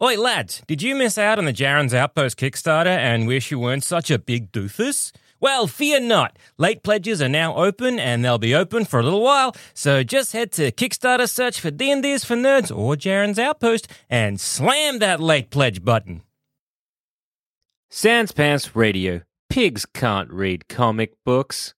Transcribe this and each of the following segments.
Oi, lads, did you miss out on the Jaren's Outpost Kickstarter and wish you weren't such a big doofus? Well, fear not. Late pledges are now open, and they'll be open for a little while, so just head to Kickstarter, search for D&D's for Nerds or Jaren's Outpost, and slam that late pledge button. Sans Pants Radio. Pigs can't read comic books.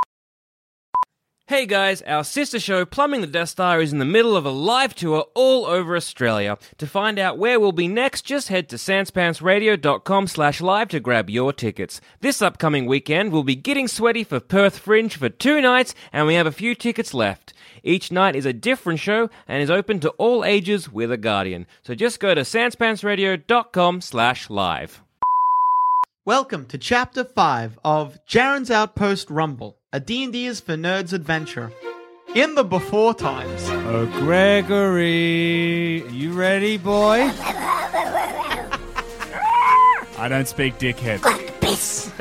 Hey guys, our sister show Plumbing the Death Star is in the middle of a live tour all over Australia. To find out where we'll be next, just head to sanspantsradio.com/live to grab your tickets. This upcoming weekend, we'll be getting sweaty for Perth Fringe for 2 nights, and we have a few tickets left. Each night is a different show and is open to all ages with a guardian. So just go to sanspantsradio.com/live. Welcome to Chapter 5 of Jaren's Outpost Rumble, a D&D is for Nerds adventure. In the before times. Oh, Gregory, you ready, boy? I don't speak dickhead. Piss.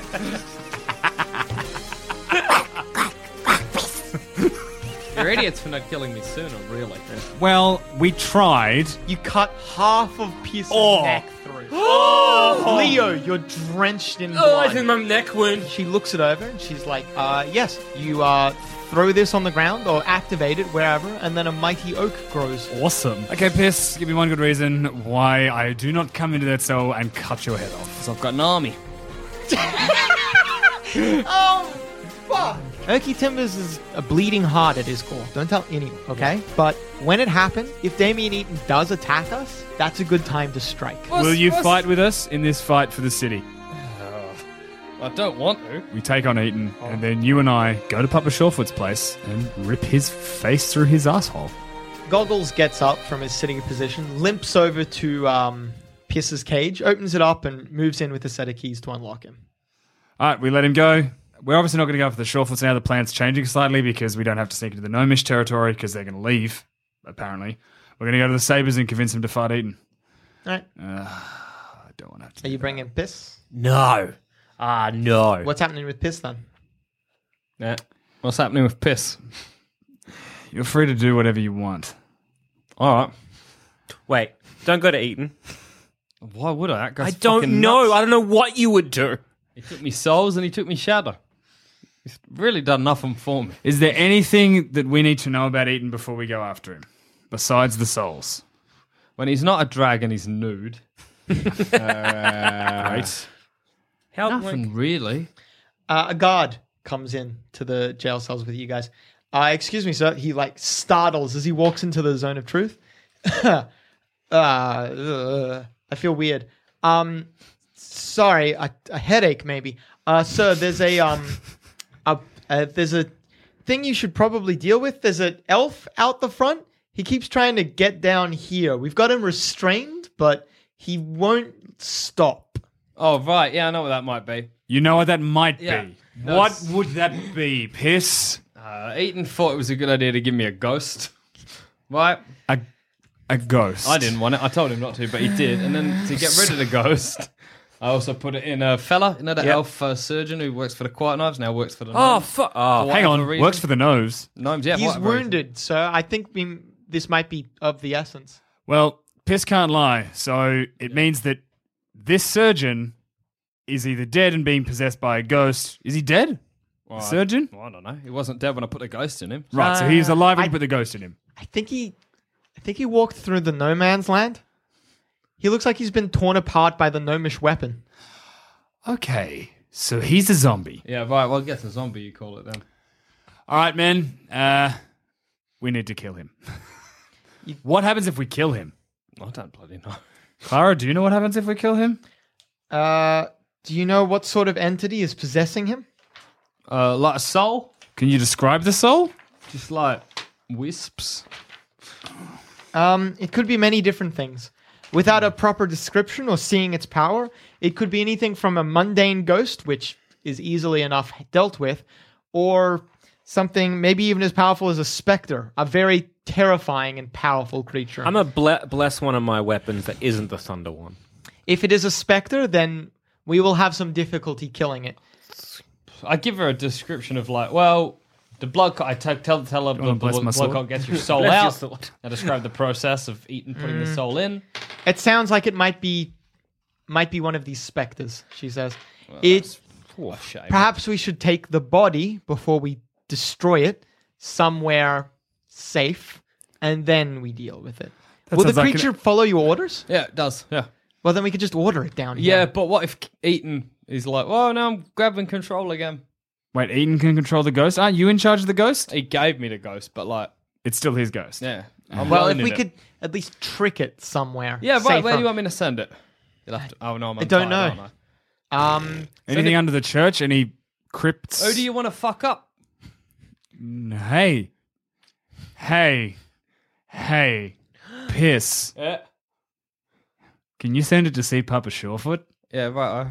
You're idiots for not killing me sooner, really. Well, we tried. You cut half of Pierce's neck through. Leo, you're drenched in blood. I think my neck wound. She looks it over and she's like, yes, you throw this on the ground or activate it wherever, and then a mighty oak grows. Awesome. Okay, Piss, give me one good reason why I do not come into that cell and cut your head off. So I've got an army. Oh, fuck. Erky Timbers is a bleeding heart at his core. Don't tell anyone, okay? Yeah. But when it happens, if Damien Eaton does attack us, that's a good time to strike. Will you fight with us in this fight for the city? I don't want to. We take on Eaton, and then you and I go to Papa Shawfoot's place and rip his face through his asshole. Goggles gets up from his sitting position, limps over to Pierce's cage, opens it up, and moves in with a set of keys to unlock him. All right, we let him go. We're obviously not going to go for the Shawfoots now. The plan's changing slightly because we don't have to sneak into the Gnomish territory because they're going to leave, apparently. We're going to go to the Sabres and convince them to fight Eaton. All right. I don't want to have to. Are you bringing Piss? No. No. What's happening with Piss then? Yeah. What's happening with Piss? You're free to do whatever you want. All right. Wait, don't go to Eaton. Why would I? I don't know. Nuts. I don't know what you would do. He took me souls and he took me shadow. He's really done nothing for me. Is there anything that we need to know about Eaton before we go after him? Besides the souls? When he's not a dragon, he's nude. Right. Nothing really. A guard comes in to the jail cells with you guys. Excuse me, sir. He startles as he walks into the zone of truth. I feel weird. Sorry, a headache maybe. Sir, there's there's a thing you should probably deal with. There's an elf out the front. He keeps trying to get down here. We've got him restrained, but he won't stop. Oh, right. Yeah, I know what that might be. You know what that might Yeah. be. What would that be, Piss? Eaton thought it was a good idea to give me a ghost. Right? A ghost. I didn't want it. I told him not to, but he did. And then to get rid of the ghost, I also put it in a fella, the elf surgeon who works for the Quiet Knives, now works for the Oh, Gnomes. fuck. For Hang on. whatever reason. Works for the nose. Gnomes, yeah. He's whatever reason. wounded, sir. I think this might be of the essence. Well, Piss can't lie, so it means that this surgeon is either dead and being possessed by a ghost. Is he dead? Well, The surgeon? I don't know. He wasn't dead when I put a ghost in him. Right, so he's alive and you put the ghost in him. I think he walked through the no man's land. He looks like he's been torn apart by the gnomish weapon. Okay, so he's a zombie. Yeah, right. Well, I guess a zombie you call it then. All right, men. We need to kill him. What happens if we kill him? I don't bloody know. Clara, do you know what happens if we kill him? Do you know what sort of entity is possessing him? Like a soul? Can you describe the soul? Just like wisps. It could be many different things. Without a proper description or seeing its power, it could be anything from a mundane ghost, which is easily enough dealt with, or something maybe even as powerful as a specter, a very terrifying and powerful creature. I'm going to bless one of my weapons that isn't the thunder one. If it is a specter, then we will have some difficulty killing it. I give her a description of like, well, The blood clot, tell the wanna bless my blood sword? clot gets your soul Bless your out. sword. I describe the process of putting the soul in. It sounds like it might be one of these specters, she says. It's Oh, shame. perhaps we should take the body before we destroy it somewhere safe, and then we deal with it. Will the sounds like creature follow your orders? Yeah, it does. Yeah. Well, then we could just order it down here. Yeah, but what if Eaton is like, well, now I'm grabbing control again? Wait, Eden can control the ghost? Aren't you in charge of the ghost? He gave me the ghost, but like, It's still his ghost. yeah. I'm Well, if learning we it. could at least trick it somewhere. Yeah, right. safer. Where do you want me to send it? You'll have to. Oh no, I'm I don't untied, know. aren't Anything under the church? Any crypts? I? Who do you want to fuck up? Hey. Piss. Yeah. Can you send it to see Papa Surefoot? Yeah, right.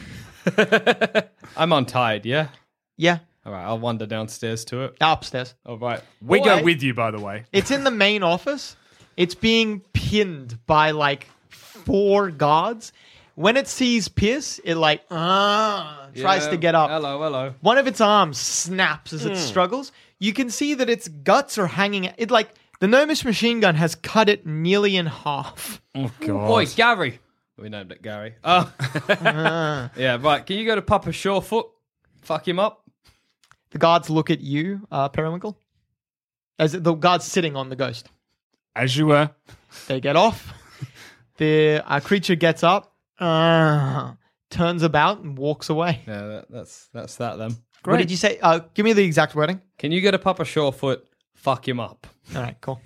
I'm untied. Yeah. Yeah, All right. I'll wander downstairs to it. upstairs. All right. We Boy. go with you, by the way. It's in the main office. It's being pinned by like 4 guards. When it sees Pierce, it like tries to get up. Hello. One of its arms snaps as it struggles. You can see that its guts are hanging. It like the Gnomish machine gun has cut it nearly in half. Oh, God. Boy, Gary. We named it Gary. Oh. Yeah, right. Can you go to Papa Surefoot? Fuck him up. The guards look at you, Periwinkle. As the guards sitting on the ghost. As you were. They get off. The creature gets up, turns about, and walks away. Yeah, that's that then. What did you say? Give me the exact wording. Can you go to Papa Surefoot? Fuck him up. All right, cool.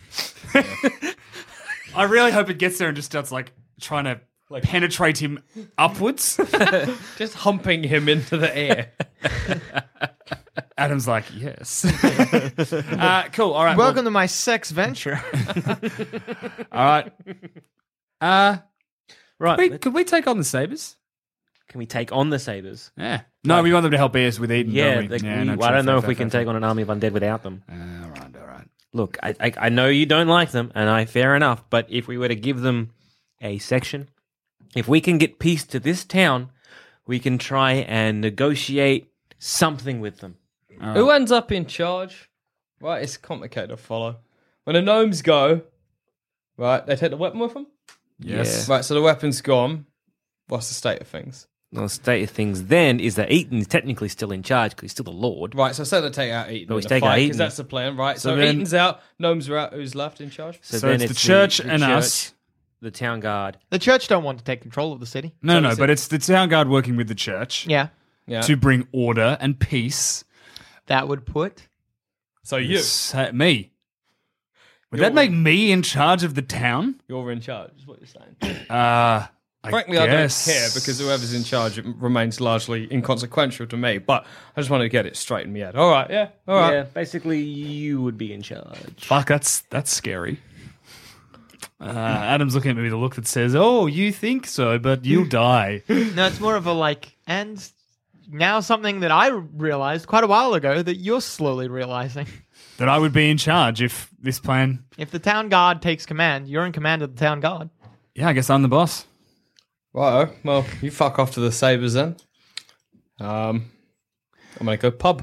I really hope it gets there and just starts like trying to penetrate him upwards. Just humping him into the air. Adam's like, yes. Cool. All right. Welcome to my sex venture. All right. Right. Could we take on the Sabres? Can we take on the Sabres? Yeah. No, we want them to help us with Eden. Yeah, don't we? I don't know if we can take on an army of undead without them. All right. Look, I know you don't like them, and fair enough, but if we were to give them a section, if we can get peace to this town, we can try and negotiate something with them. Who ends up in charge? Right, it's complicated to follow. When the gnomes go, right, they take the weapon with them? Yes. Right, so the weapon's gone. What's the state of things? The state of things then is that Eaton is technically still in charge because he's still the Lord. Right, so say they take out Eaton But we in the take out fight, Eaton. because that's the plan, right? So So, then- Eaton's out, gnomes are out, who's left in charge? So then it's the church and us. the town guard. The church don't want to take control of the city. No, but it's the town guard working with the church Yeah, Yeah. to bring order and peace. that would put. So you, Me. Would that make me in charge of the town? you're in charge, is what you're saying. Frankly, I don't care because whoever's in charge it remains largely inconsequential to me. But I just wanted to get it straight in my head. All right, yeah, all right. Yeah, basically you would be in charge. Fuck, that's scary. Adam's looking at me with a look that says, "Oh, you think so, but you'll die." No, it's more of a like, and now something that I realized quite a while ago that you're slowly realizing. That I would be in charge if this plan. If the town guard takes command, you're in command of the town guard. Yeah, I guess I'm the boss. Righto. Well, you fuck off to the Sabres then. I'm gonna go pub.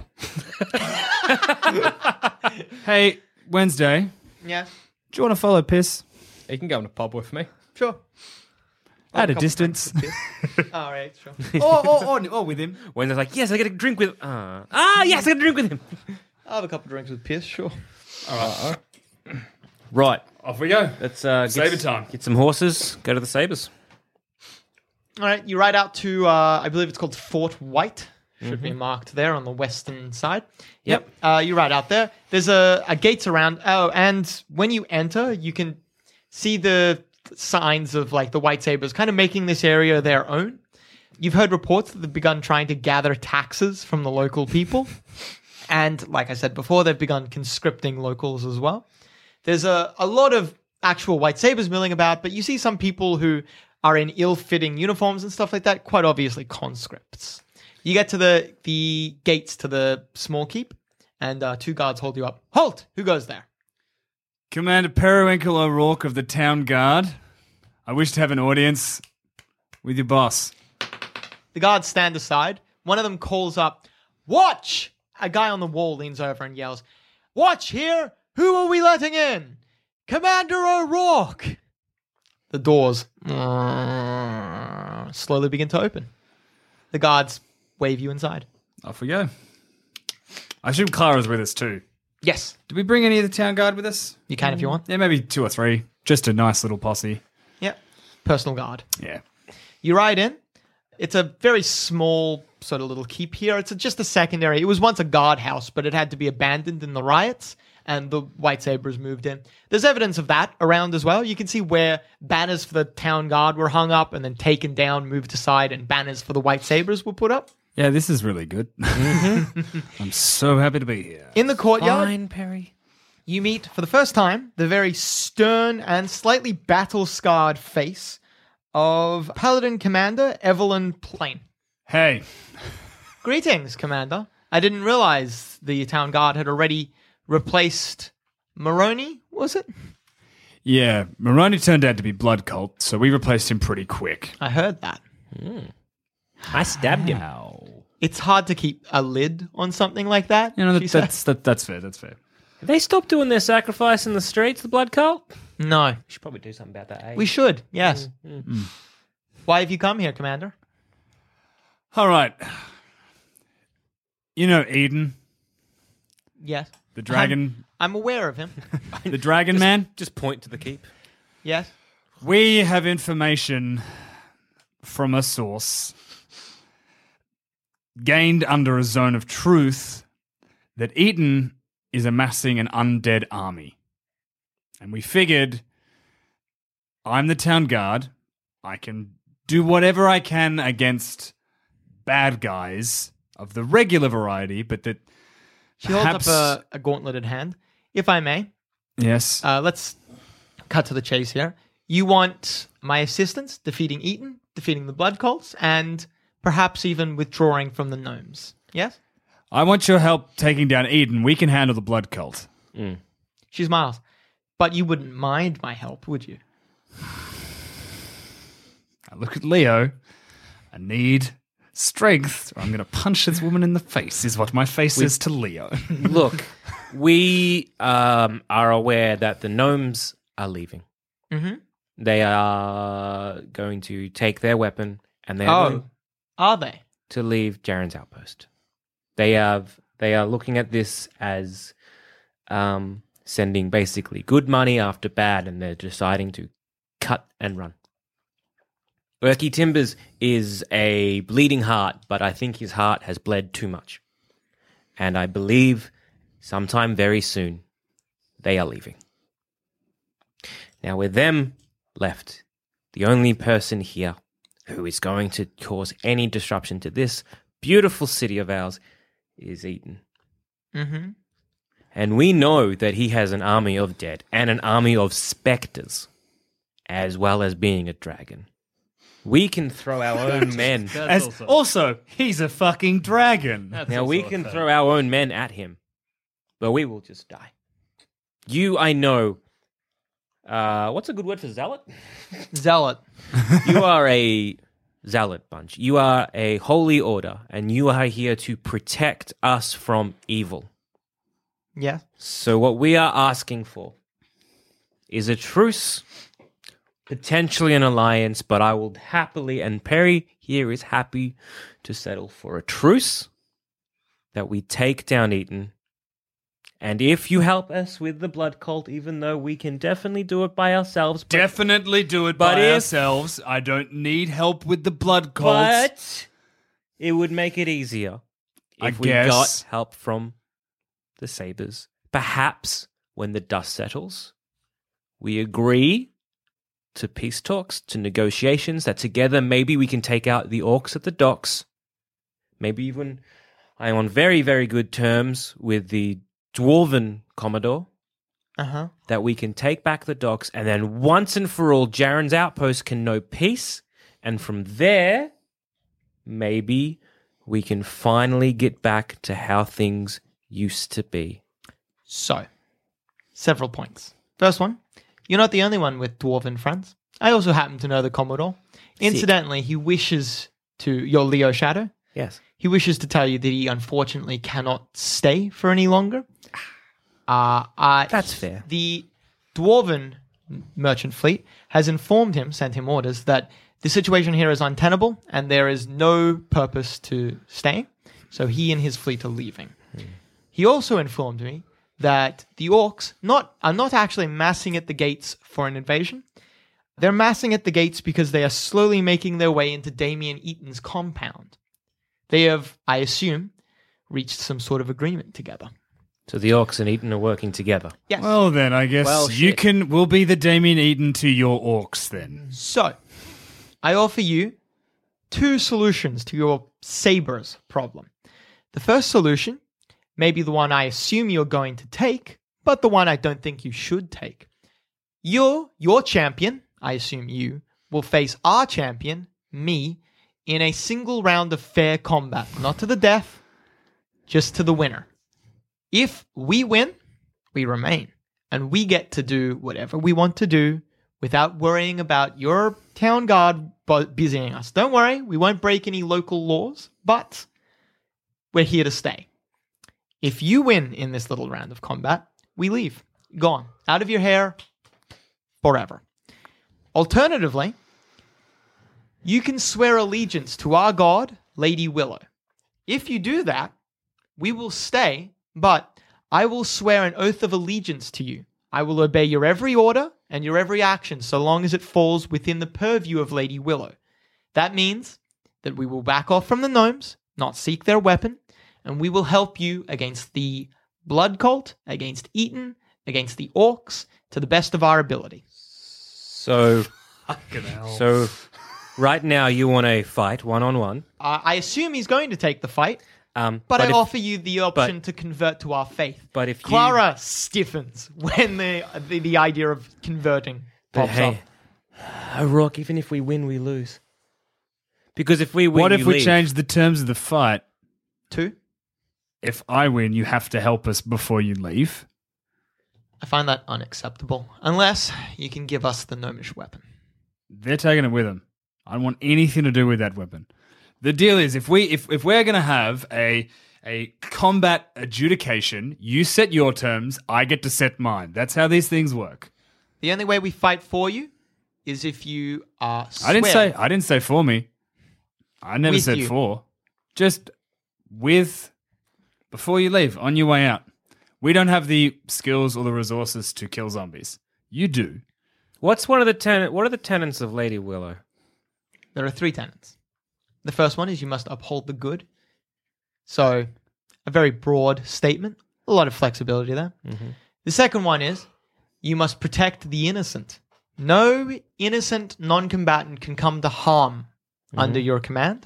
Hey, Wednesday, Yeah, do you want to follow Piss You can go in a pub with me. sure. at a distance? All right, sure. or with him. When they're like, yes, I get a drink with. Yes, I get a drink with him. I'll have a couple drinks with Pierce, sure. Right, Off we go. let's Sabre time. Get some horses. Go to the Sabres. All right, you ride out to, I believe it's called Fort White. Should be marked there on the western side. Yep. You ride out there. There's a gates around. Oh, and when you enter, you can see the signs of like the White Sabres kind of making this area their own. You've heard reports that they've begun trying to gather taxes from the local people. And like I said before, they've begun conscripting locals as well. There's a lot of actual White Sabres milling about, but you see some people who are in ill-fitting uniforms and stuff like that, quite obviously conscripts. You get to the gates to the small keep, and 2 guards hold you up. Halt! Who goes there? Commander Periwinkle O'Rourke of the Town Guard. I wish to have an audience with your boss. The guards stand aside. One of them calls up, "Watch! a guy on the wall leans over and yells, "Watch here! Who are we letting in? Commander O'Rourke!" The doors slowly begin to open. The guards wave you inside. Off we go. I assume Clara's with us too. Yes, Did we bring any of the town guard with us? you can if you want. Yeah, maybe 2 or 3. Just a nice little posse. Yep, personal guard. Yeah. You ride in. It's a very small sort of little keep here. It's just a secondary. It was once a guardhouse, but it had to be abandoned in the riots, and the White Sabres moved in. There's evidence of that around as well. You can see where banners for the town guard were hung up and then taken down, moved aside, and banners for the White Sabres were put up. Yeah, this is really good. I'm so happy to be here. In the courtyard, Fine, Perry. you meet for the first time the very stern and slightly battle-scarred face of Paladin Commander Evelyn Plain. Hey. Greetings, Commander. I didn't realize the town guard had already replaced Moroni, was it? Yeah, Moroni turned out to be blood cult, so we replaced him pretty quick. I heard that. I stabbed him. It's hard to keep a lid on something like that. You know, she said. that's fair, that's fair. Have they stopped doing their sacrifice in the streets, the blood cult? No. We should probably do something about that, eh? We should, yes. Why have you come here, Commander? All right. You know Eden, Yes. the dragon, I'm aware of him. the dragon man? Just point to the keep. Yes. We have information from a source gained under a zone of truth that Eden is amassing an undead army. And we figured I'm the town guard. I can do whatever I can against bad guys of the regular variety, but that She perhaps... holds up a gauntleted hand. If I may, Yes. let's cut to the chase here. You want my assistance defeating Eaton, defeating the blood cults, and perhaps even withdrawing from the gnomes. Yes? I want your help taking down Eden. We can handle the blood cult. She smiles. But you wouldn't mind my help, would you? I look at Leo. I need strength, or I'm going to punch this woman in the face, is what my face says to Leo. Look, we are aware that the gnomes are leaving. Mm-hmm. They are going to take their weapon and they Oh, are going are they? to leave Jaren's outpost. They are looking at this as sending basically good money after bad, and they're deciding to cut and run. Erky Timbers is a bleeding heart, but I think his heart has bled too much. And I believe sometime very soon they are leaving. Now with them left, the only person here who is going to cause any disruption to this beautiful city of ours is Eden. Mm-hmm. And we know that he has an army of dead and an army of specters, as well as being a dragon. We can throw our own men. Also, he's a fucking dragon. Now we can throw our own men at him, but we will just die. You, I know. What's a good word for zealot? Zealot. You are a zealot bunch. You are a holy order, and you are here to protect us from evil. Yeah. So what we are asking for is a truce, potentially an alliance, but I will happily, and Perry here is happy to settle for a truce, that we take down Eaton. And if you help us with the blood cult, even though we can definitely do it by ourselves. Definitely do it but by if- ourselves. I don't need help with the blood cult. But it would make it easier if we guess. got help from the Sabres. Perhaps when the dust settles, we agree to peace talks, to negotiations, that together maybe we can take out the orcs at the docks. Maybe even I'm on very, very good terms with the Dwarven Commodore, Uh-huh. that we can take back the docks, and then once and for all, Jaren's outpost can know peace, and from there, maybe we can finally get back to how things used to be. So, several points. First one, you're not the only one with dwarven friends. I also happen to know the Commodore. Incidentally, he wishes to, your Leo Shadow, Yes. he wishes to tell you that he unfortunately cannot stay for any longer. That's fair. The Dwarven merchant fleet has informed him, sent him orders, that the situation here is untenable and there is no purpose to staying. So he and his fleet are leaving. He also informed me that the orcs are not actually massing at the gates for an invasion. They're massing at the gates because they are slowly making their way into Damien Eaton's compound. They have, I assume, reached some sort of agreement together. So the orcs and Eaton are working together. Yes. Well, then, I guess we'll be the Damien Eaton to your orcs, then. So, I offer you 2 solutions to your sabers problem. The first solution may be the one I assume you're going to take, but the one I don't think you should take. Your champion, I assume you, will face our champion, me, in a single round of fair combat. Not to the death, just to the winner. If we win, we remain. And we get to do whatever we want to do without worrying about your town guard busying us. Don't worry, we won't break any local laws, but we're here to stay. If you win in this little round of combat, we leave. Gone. Out of your hair forever. Alternatively, you can swear allegiance to our god, Lady Willow. If you do that, we will stay, but I will swear an oath of allegiance to you. I will obey your every order and your every action so long as it falls within the purview of Lady Willow. That means that we will back off from the gnomes, not seek their weapon, and we will help you against the Blood Cult, against Eaton, against the orcs, to the best of our ability. So right now you want a fight, one-on-one. I assume he's going to take the fight, but I offer you the option to convert to our faith. But if Clara stiffens when the idea of converting pops up. O'Rourke, even if we win, we lose. Because if we win, what if we leave. change the terms of the fight? 2? If I win, you have to help us before you leave. I find that unacceptable. Unless you can give us the gnomish weapon. They're taking it with them. I don't want anything to do with that weapon. The deal is, if we're going to have a combat adjudication, you set your terms, I get to set mine. That's how these things work. The only way we fight for you is if you are. I didn't say for me. I never With said you. for. Just with before you leave, on your way out. We don't have the skills or the resources to kill zombies. You do. What are the tenets of Lady Willow? There are 3 tenets. The first one is you must uphold the good. So, a very broad statement. A lot of flexibility there. Mm-hmm. The second one is you must protect the innocent. No innocent non-combatant can come to harm under your command.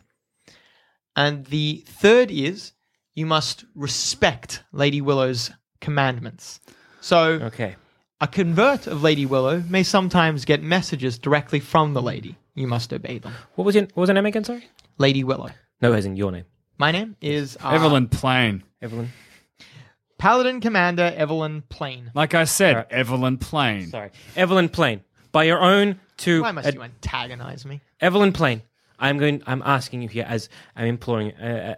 And the third is you must respect Lady Willow's commandments. So, Okay. a convert of Lady Willow may sometimes get messages directly from the lady. You must obey them. What was her name again, sorry? Lady Willow. No, as in your name. My name is Evelyn Plain. Evelyn. Paladin Commander Evelyn Plain. Like I said, Right. Evelyn Plain. Sorry. Evelyn Plain. By your own two... Why must you antagonize me? Evelyn Plain. I'm asking you here as I'm imploring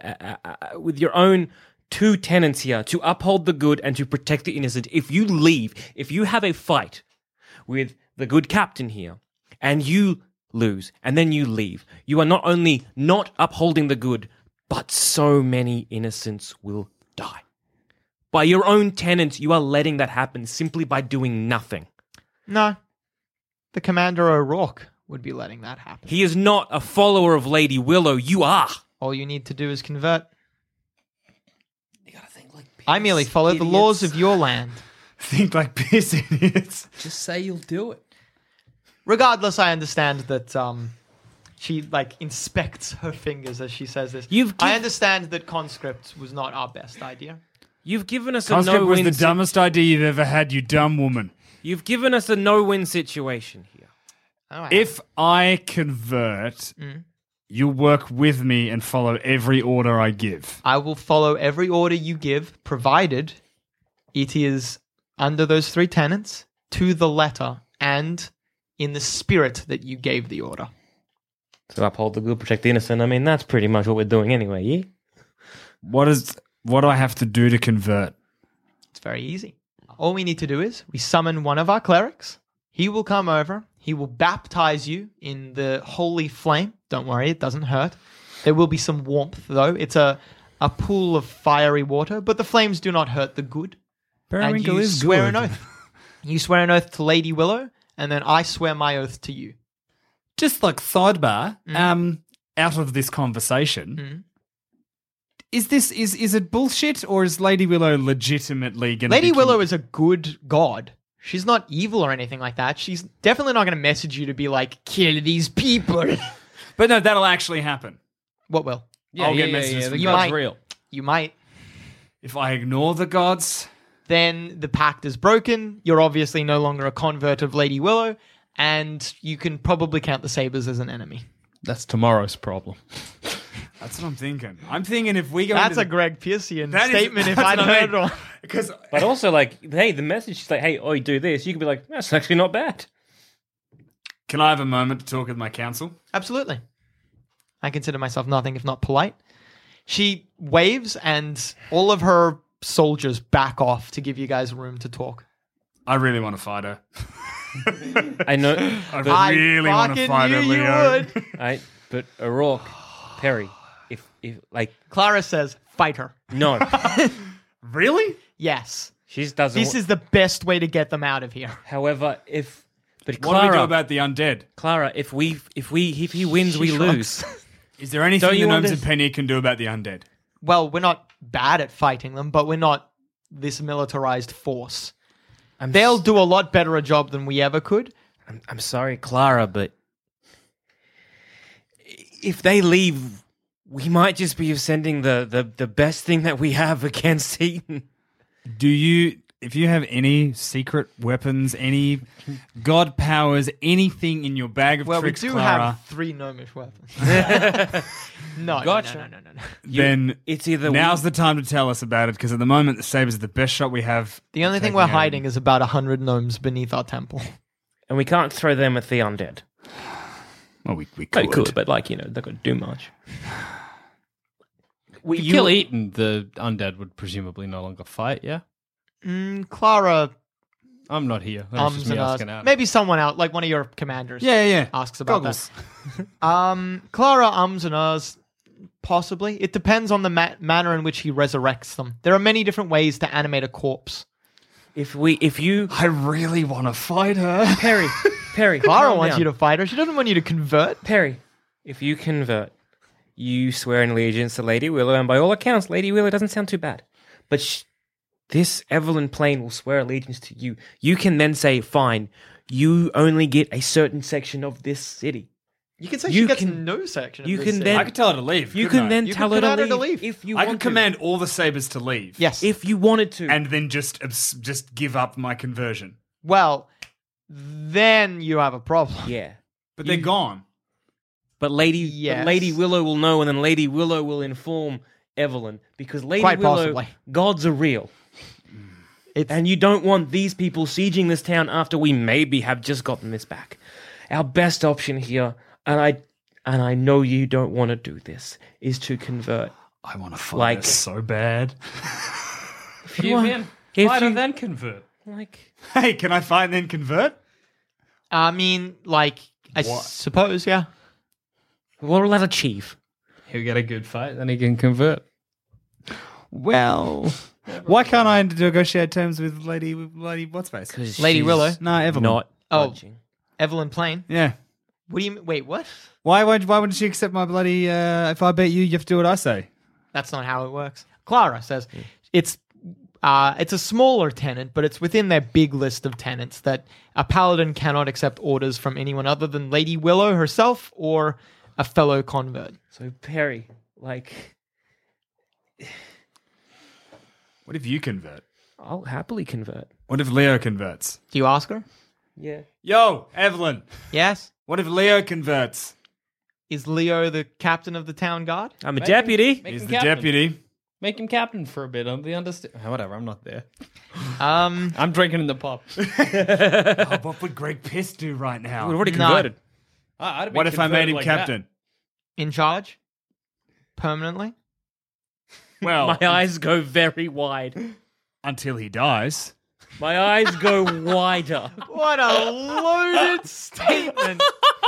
with your own 2 tenets here to uphold the good and to protect the innocent. If you leave, if you have a fight with the good captain here and you lose and then you leave, you are not only not upholding the good, but so many innocents will die. By your own tenets, you are letting that happen simply by doing nothing. No. The Commander O'Rourke would be letting that happen. He is not a follower of Lady Willow. You are. All you need to do is convert. You gotta think like piss, I merely follow the laws of your land. Think like piss idiots. Just say you'll do it. Regardless, I understand that she inspects her fingers as she says this. I understand that conscript was not our best idea. You've given us Conscript a was no-win. the dumbest idea you've ever had, you dumb woman. You've given us a no-win situation here. Oh, If I convert, you'll work with me and follow every order I give. I will follow every order you give, provided it is under those 3 tenets, to the letter, and in the spirit that you gave the order. So uphold the good, protect the innocent. I mean, that's pretty much what we're doing anyway, yeah? What do I have to do to convert? It's very easy. All we need to do is we summon one of our clerics. He will come over. He will baptize you in the holy flame. Don't worry, it doesn't hurt. There will be some warmth, though. It's a pool of fiery water, but the flames do not hurt the good. And Periwinkle you is swear good. an oath. You swear an oath to Lady Willow, and then I swear my oath to you. Just like sidebar, out of this conversation, is it bullshit or is Lady Willow legitimately going to Lady Willow is a good god. She's not evil or anything like that. She's definitely not going to message you to be like, kill these people. But no, that'll actually happen. What will? I'll get messages The from You god's might. real. You might. If I ignore the gods, Then the pact is broken. You're obviously no longer a convert of Lady Willow, and you can probably count the Sabres as an enemy. That's tomorrow's problem. that's what I'm thinking. I'm thinking if we go That's into a Greg Pearcian That is- statement if that's I'd what I heard mean. one. because But also, like, hey, the message is like, hey, oh, you do this. You could be like, that's actually not bad. can I have a moment to talk with my council? Absolutely. I consider myself nothing if not polite. She waves, and all of her soldiers back off to give you guys room to talk. I really want to fight her. I know. I really want to fucking fight her, knew you Leo. would. But O'Rourke, Perry, if like, Clara says, fight her. no, Really? Yes. she doesn't. This is the best way to get them out of here. However, but What do we do Clara, about the undead? Clara, if he wins, we lose. Is there anything Don't the you gnomes under- and Penny can do about the undead? Well, we're not bad at fighting them, but we're not this militarized force. They'll do a lot better a job than we ever could. I'm sorry, Clara, but if they leave, we might just be sending the best thing that we have against Eaton. If you have any secret weapons, any god powers, anything in your bag of Well, tricks, we do Clara, have 3 gnomish weapons. No, Gotcha. no. then It's either now's the time to tell us about it, because at the moment the Sabres are the best shot we have. The only thing taking we're out- hiding is about 100 gnomes beneath our temple. and we can't throw them at the undead. Well, we They could. could, but like, they're going to do much. If you kill Eaton, the undead would presumably no longer fight, yeah? Clara I'm not here. That's just ums me and ahs. asking out. Maybe someone out, like one of your commanders, Yeah. asks about Goggles. that. Clara ums and ahs, possibly. It depends on the manner in which he resurrects them. There are many different ways to animate a corpse. If you I really want to fight her. Perry, Clara wants you to fight her. She doesn't want you to convert. Perry, if you convert, you swear in allegiance to Lady Willow, and by all accounts, Lady Willow doesn't sound too bad. But this Evelyn Plain will swear allegiance to you. You can then say, fine, you only get a certain section of this city. You can say You she gets can- no section. Of you this can city. then- I could tell her to leave. You couldn't can I? then You tell can her command to her to leave leave. if you I want can to. command all the Sabres to leave. Yes. If you wanted to. And then just give up my conversion. Well, then you have a problem. yeah. But they're gone. But Lady Yes. Lady Willow will know, and then Lady Willow will inform Evelyn, because Lady Quite Willow, possibly. gods are real. And you don't want these people sieging this town after we maybe have just gotten this back. Our best option here, and I know you don't want to do this, is to convert. I want to fight Like- her so bad. You man, If fight you- and then convert. Like, Hey, can I fight and then convert? I mean, like, I suppose, yeah. what will that achieve? He'll get a good fight, then he can convert. Well, why can't I negotiate terms with Lady what's face? 'Cause Lady she's Willow? No, Evelyn. not Oh. budging. Evelyn Plain. Yeah. What do you mean? Wait, what? Why wouldn't she accept my bloody? If I bet you, you have to do what I say. That's not how it works. Clara says it's a smaller tenant, but it's within their big list of tenants that a paladin cannot accept orders from anyone other than Lady Willow herself or a fellow convert. So Perry, like, What if you convert? I'll happily convert. What if Leo converts? Do you ask her? Yeah. Yo, Evelyn. Yes. What if Leo converts? Is Leo the captain of the town guard? I'm a deputy. Make He's him the captain. deputy. Make him captain for a bit. I'm the understand. Whatever. I'm not there. Um, I'm drinking in the pub. Oh, what would Greg Piss do right now? We've already No. converted. I'd have What been if I made converted him like that. captain? in charge? Permanently? Well, My eyes go very wide. until he dies. My eyes go wider. What a loaded statement.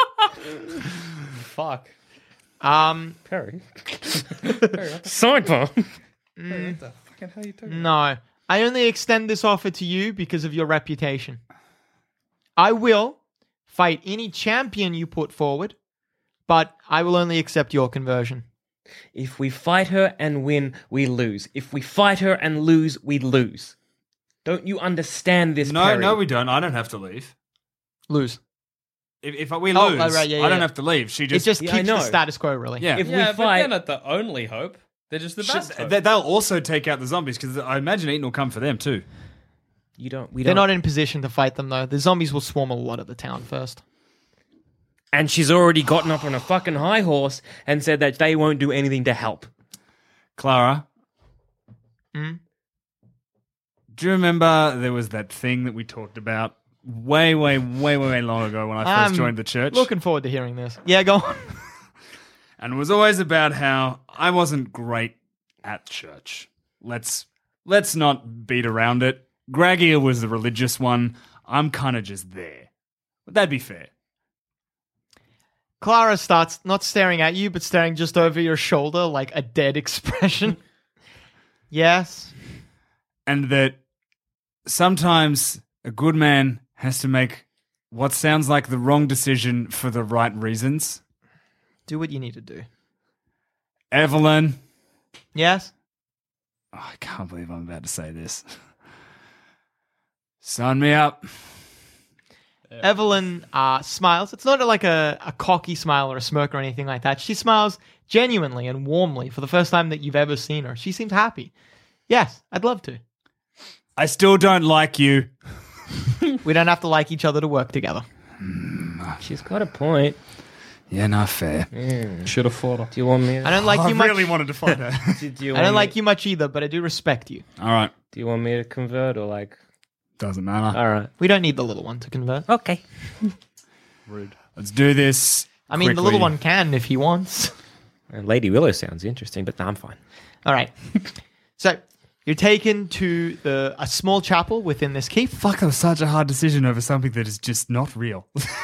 Fuck. Perry. Sidebar. What the fucking hell are you talking No. I only extend this offer to you because of your reputation. I will fight any champion you put forward, but I will only accept your conversion. If we fight her and win, we lose. If we fight her and lose, we lose. Don't you understand this, No, Perry? no, we don't. I don't have to leave. Lose. If we Oh, lose, right, yeah, I don't yeah. have to leave. She It just... just Yeah, I keeps the know. status quo, really. yeah. If Yeah, we but fight, they're not the only hope. They're just the best hope. They'll also take out the zombies because I imagine Eaton will come for them too. you don't. We They're don't. not in position to fight them, though. The zombies will swarm a lot of the town first. And she's already gotten up on a fucking high horse and said that they won't do anything to help. Clara, Hmm? do you remember there was that thing that we talked about way long ago when I first I'm joined the church? Looking forward to hearing this. Yeah, go on. And it was always about how I wasn't great at church. Let's not beat around it. Gragia was the religious one. I'm kind of just there. Would that be fair? Clara starts not staring at you, but staring just over your shoulder like a dead expression. Yes. And that sometimes a good man has to make what sounds like the wrong decision for the right reasons. Do what you need to do. Evelyn. Yes? Oh, I can't believe I'm about to say this. Sign me up. Evelyn smiles. It's not like a cocky smile or a smirk or anything like that. She smiles genuinely and warmly for the first time that you've ever seen her. She seems happy. Yes, I'd love to. I still don't like you. We don't have to like each other to work together. She's got a point. Yeah, not fair. Should have fought her. Do you want me? I don't like you much. wanted to fight her. Do you I don't like you much either, but I do respect you. All right. Do you want me to convert or like? Doesn't matter. All right. We don't need the little one to convert. Okay. Rude. Let's do this. I mean, the quickly. little one can if he wants. Lady Willow sounds interesting, but no, I'm fine. All right. So you're taken to a small chapel within this keep. Fuck, that was such a hard decision over something that is just not real.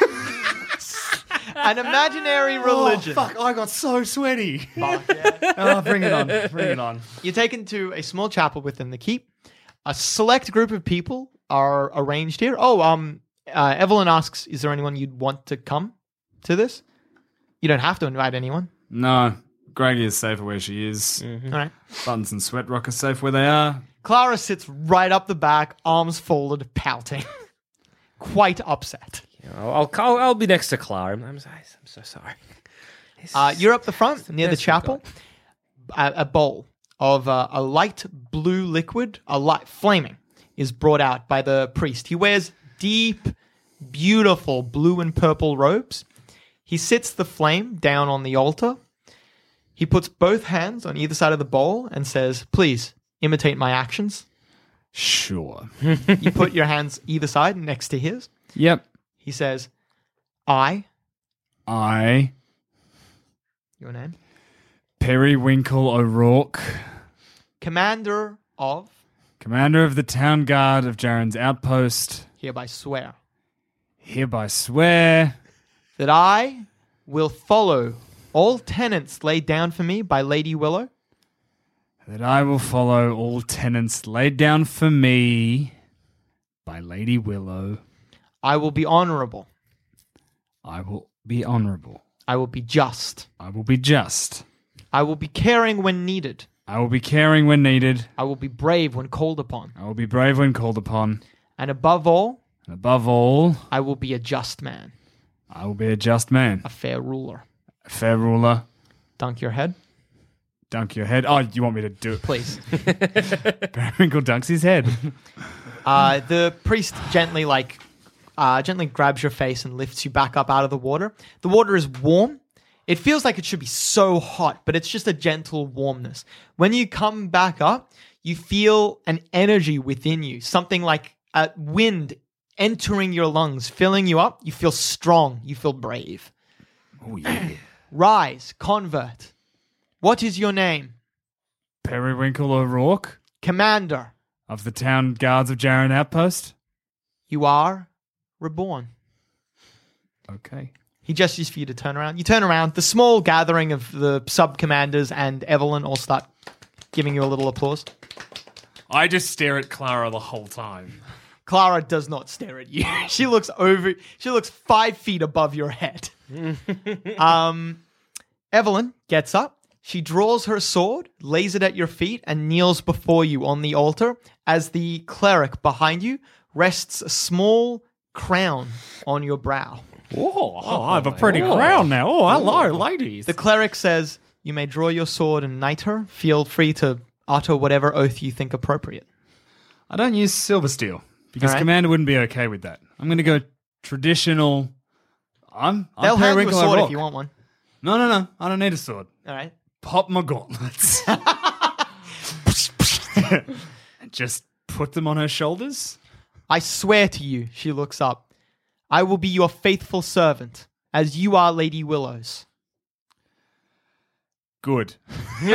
An imaginary religion. Oh, fuck, I got so sweaty. Fuck, yeah. Oh, bring it on. Bring it on. You're taken to a small chapel within the keep. A select group of people are arranged here. Evelyn asks, is there anyone you'd want to come to this? You don't have to invite anyone. No, Greggy is safe where she is. All right. Buttons and Sweat Rock are safe where they are. Clara sits right up the back, arms folded, pouting. Quite upset. I'll be next to Clara. I'm so sorry. You're up the front near the best we've chapel. A bowl of a light blue liquid, flaming, is brought out by the priest. He wears deep, beautiful blue and purple robes. He sits the flame down on the altar. He puts both hands on either side of the bowl and says, "Please imitate my actions." Sure. You put your hands either side next to his. Yep. He says, "I," your name, Periwinkle O'Rourke, "commander of," commander of the town guard of Jaren's outpost, hereby swear hereby swear that I will follow all tenets laid down for me by Lady Willow, that I will follow all tenets laid down for me by Lady Willow. I will be honorable, I will be honorable. I will be just, I will be just. I will be caring when needed, I will be caring when needed. I will be brave when called upon, I will be brave when called upon. and above all, And above all, I will be a just man, I will be a just man, a fair ruler. a fair ruler. Dunk your head, Dunk your head. Oh, you want me to do it? please. Periwinkle dunks his head. The priest gently grabs your face and lifts you back up out of the water. The water is warm. It feels like it should be so hot, but it's just a gentle warmness. When you come back up, you feel an energy within you, something like a wind entering your lungs, filling you up. You feel strong. You feel brave. Oh, yeah. Rise, convert. What is your name? Periwinkle O'Rourke Commander, of the Town Guards of Jaren Outpost. you are reborn. Okay. He gestures for you to turn around. You turn around. The small gathering of the sub-commanders and Evelyn all start giving you a little applause. I just stare at Clara the whole time. Clara does not stare at you. She looks 5 feet above your head. Evelyn gets up. She draws her sword, lays it at your feet, and kneels before you on the altar as the cleric behind you rests a small crown on your brow. Oh, I have a pretty crown now. Oh, hello, ladies. The cleric says, "You may draw your sword and knight her. Feel free to utter whatever oath you think appropriate." I don't use silver steel because All right. Commander wouldn't be okay with that. I'm going to go traditional. I'm They'll hand you a Periwinkle sword O'Rourke. if you want one. No. I don't need a sword. All right. Pop my gauntlets. And just put them on her shoulders. I swear to you, she looks up, I will be your faithful servant, as you are Lady Willow's. Good. He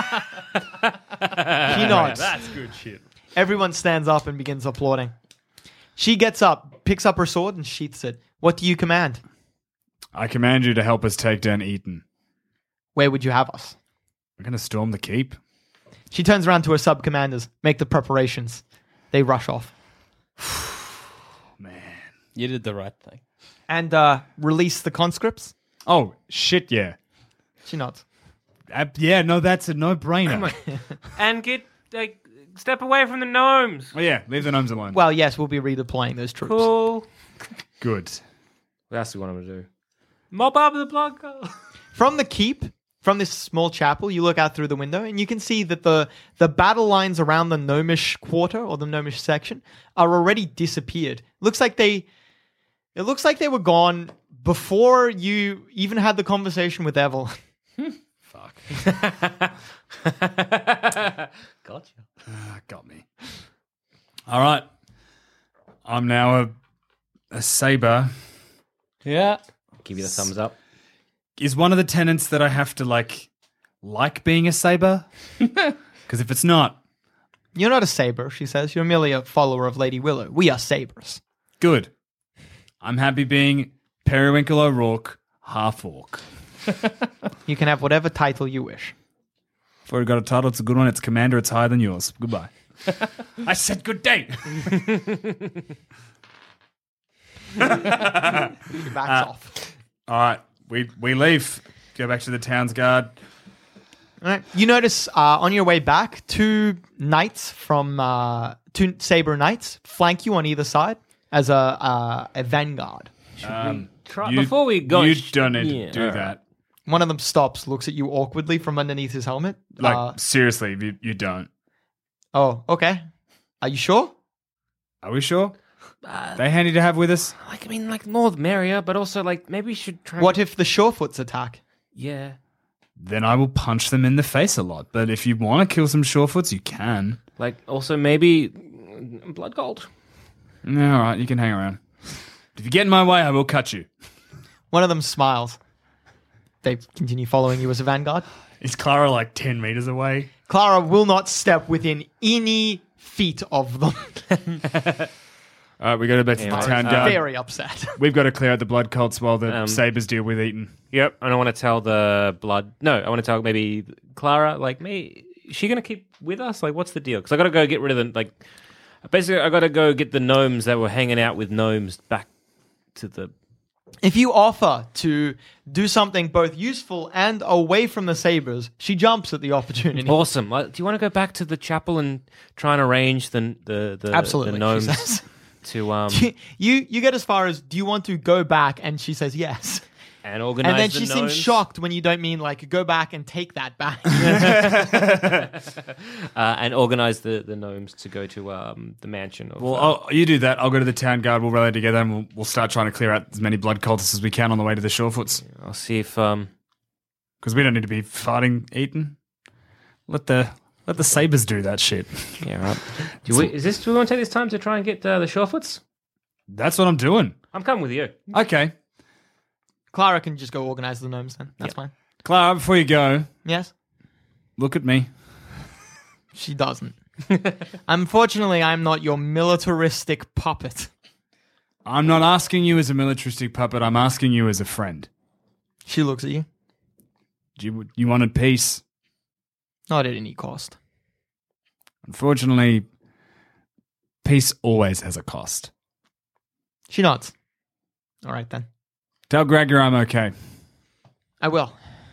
nods. That's good shit. Everyone stands up and begins applauding. She gets up, picks up her sword, and sheaths it. What do you command? I command you to help us take down Eton. Where would you have us? We're going to storm the keep. She turns around to her sub-commanders. Make the preparations. They rush off. Man. You did the right thing. And release the conscripts. Oh, shit, yeah. She nods. Yeah, no, that's a no-brainer. And step away from the gnomes. Oh, yeah, leave the gnomes alone. Well, yes, we'll be redeploying those troops. Cool. Good. What else do you want him to do? Mop up the blood. From the keep, from this small chapel, you look out through the window and you can see that the battle lines around the gnomish quarter or the gnomish section are already disappeared. It looks like they were gone before you even had the conversation with Evelyn. Fuck. Gotcha. Got me. All right. I'm now a saber. Yeah. Give you the thumbs up. Is one of the tenets that I have to like being a saber? Because if it's not, You're not a saber, she says. You're merely a follower of Lady Willow. We are sabers. good. I'm happy being Periwinkle O'Rourke, half-orc. You can have whatever title you wish. I've already got a title. It's a good one. It's Commander. It's higher than yours. Goodbye. I said good day. She backs off. All right. We leave. Go back to the town's guard. All right. You notice on your way back, two saber knights flank you on either side as a vanguard. Before we go, You don't need to do all right. that. One of them stops, looks at you awkwardly from underneath his helmet. Like, seriously, you don't. Oh, okay. Are you sure? Are we sure? They handy to have with us? Like more the merrier, but also like maybe we should try. What if the Surefoots attack? Yeah. Then I will punch them in the face a lot. But if you want to kill some Surefoots, you can. Like also maybe blood gold. Yeah, all right, you can hang around. If you get in my way, I will cut you. One of them smiles. They continue following you as a vanguard. Is Clara like 10 meters away? Clara will not step within any feet of them. All right, we go back to the Anyway, town guard. Very upset. We've got to clear out the blood cults while the sabers deal with Eton. Yep. And I want to tell the blood. No, I want to tell maybe Clara. Like, me, is she gonna keep with us? Like, what's the deal? Because I got to go get rid of them. Like, basically, I got to go get the gnomes that were hanging out with gnomes back to the. If you offer to do something both useful and away from the sabers, she jumps at the opportunity. Awesome. Do you want to go back to the chapel and try and arrange the Absolutely, the she gnomes says. to You get as far as, do you want to go back? And she says yes. and organize And then the she gnomes? seems shocked when you don't mean like go back and take that back. And organize the gnomes to go to the mansion. Of, Well, you do that. I'll go to the town guard. We'll rally together and we'll start trying to clear out as many blood cultists as we can on the way to the Surefoots. I'll see if Because we don't need to be fighting Eton. Let the sabers do that shit. yeah right. Do we want to take this time to try and get the Surefoots? That's what I'm doing. I'm coming with you. Okay. Clara can just go organize the gnomes then. That's fine. Clara, before you go, Yes? look at me. She doesn't. Unfortunately, I'm not your militaristic puppet. I'm not asking you as a militaristic puppet. I'm asking you as a friend. She looks at you. You wanted peace. Not at any cost. Unfortunately, peace always has a cost. She nods. All right, then. Tell Gregor I'm okay. I will.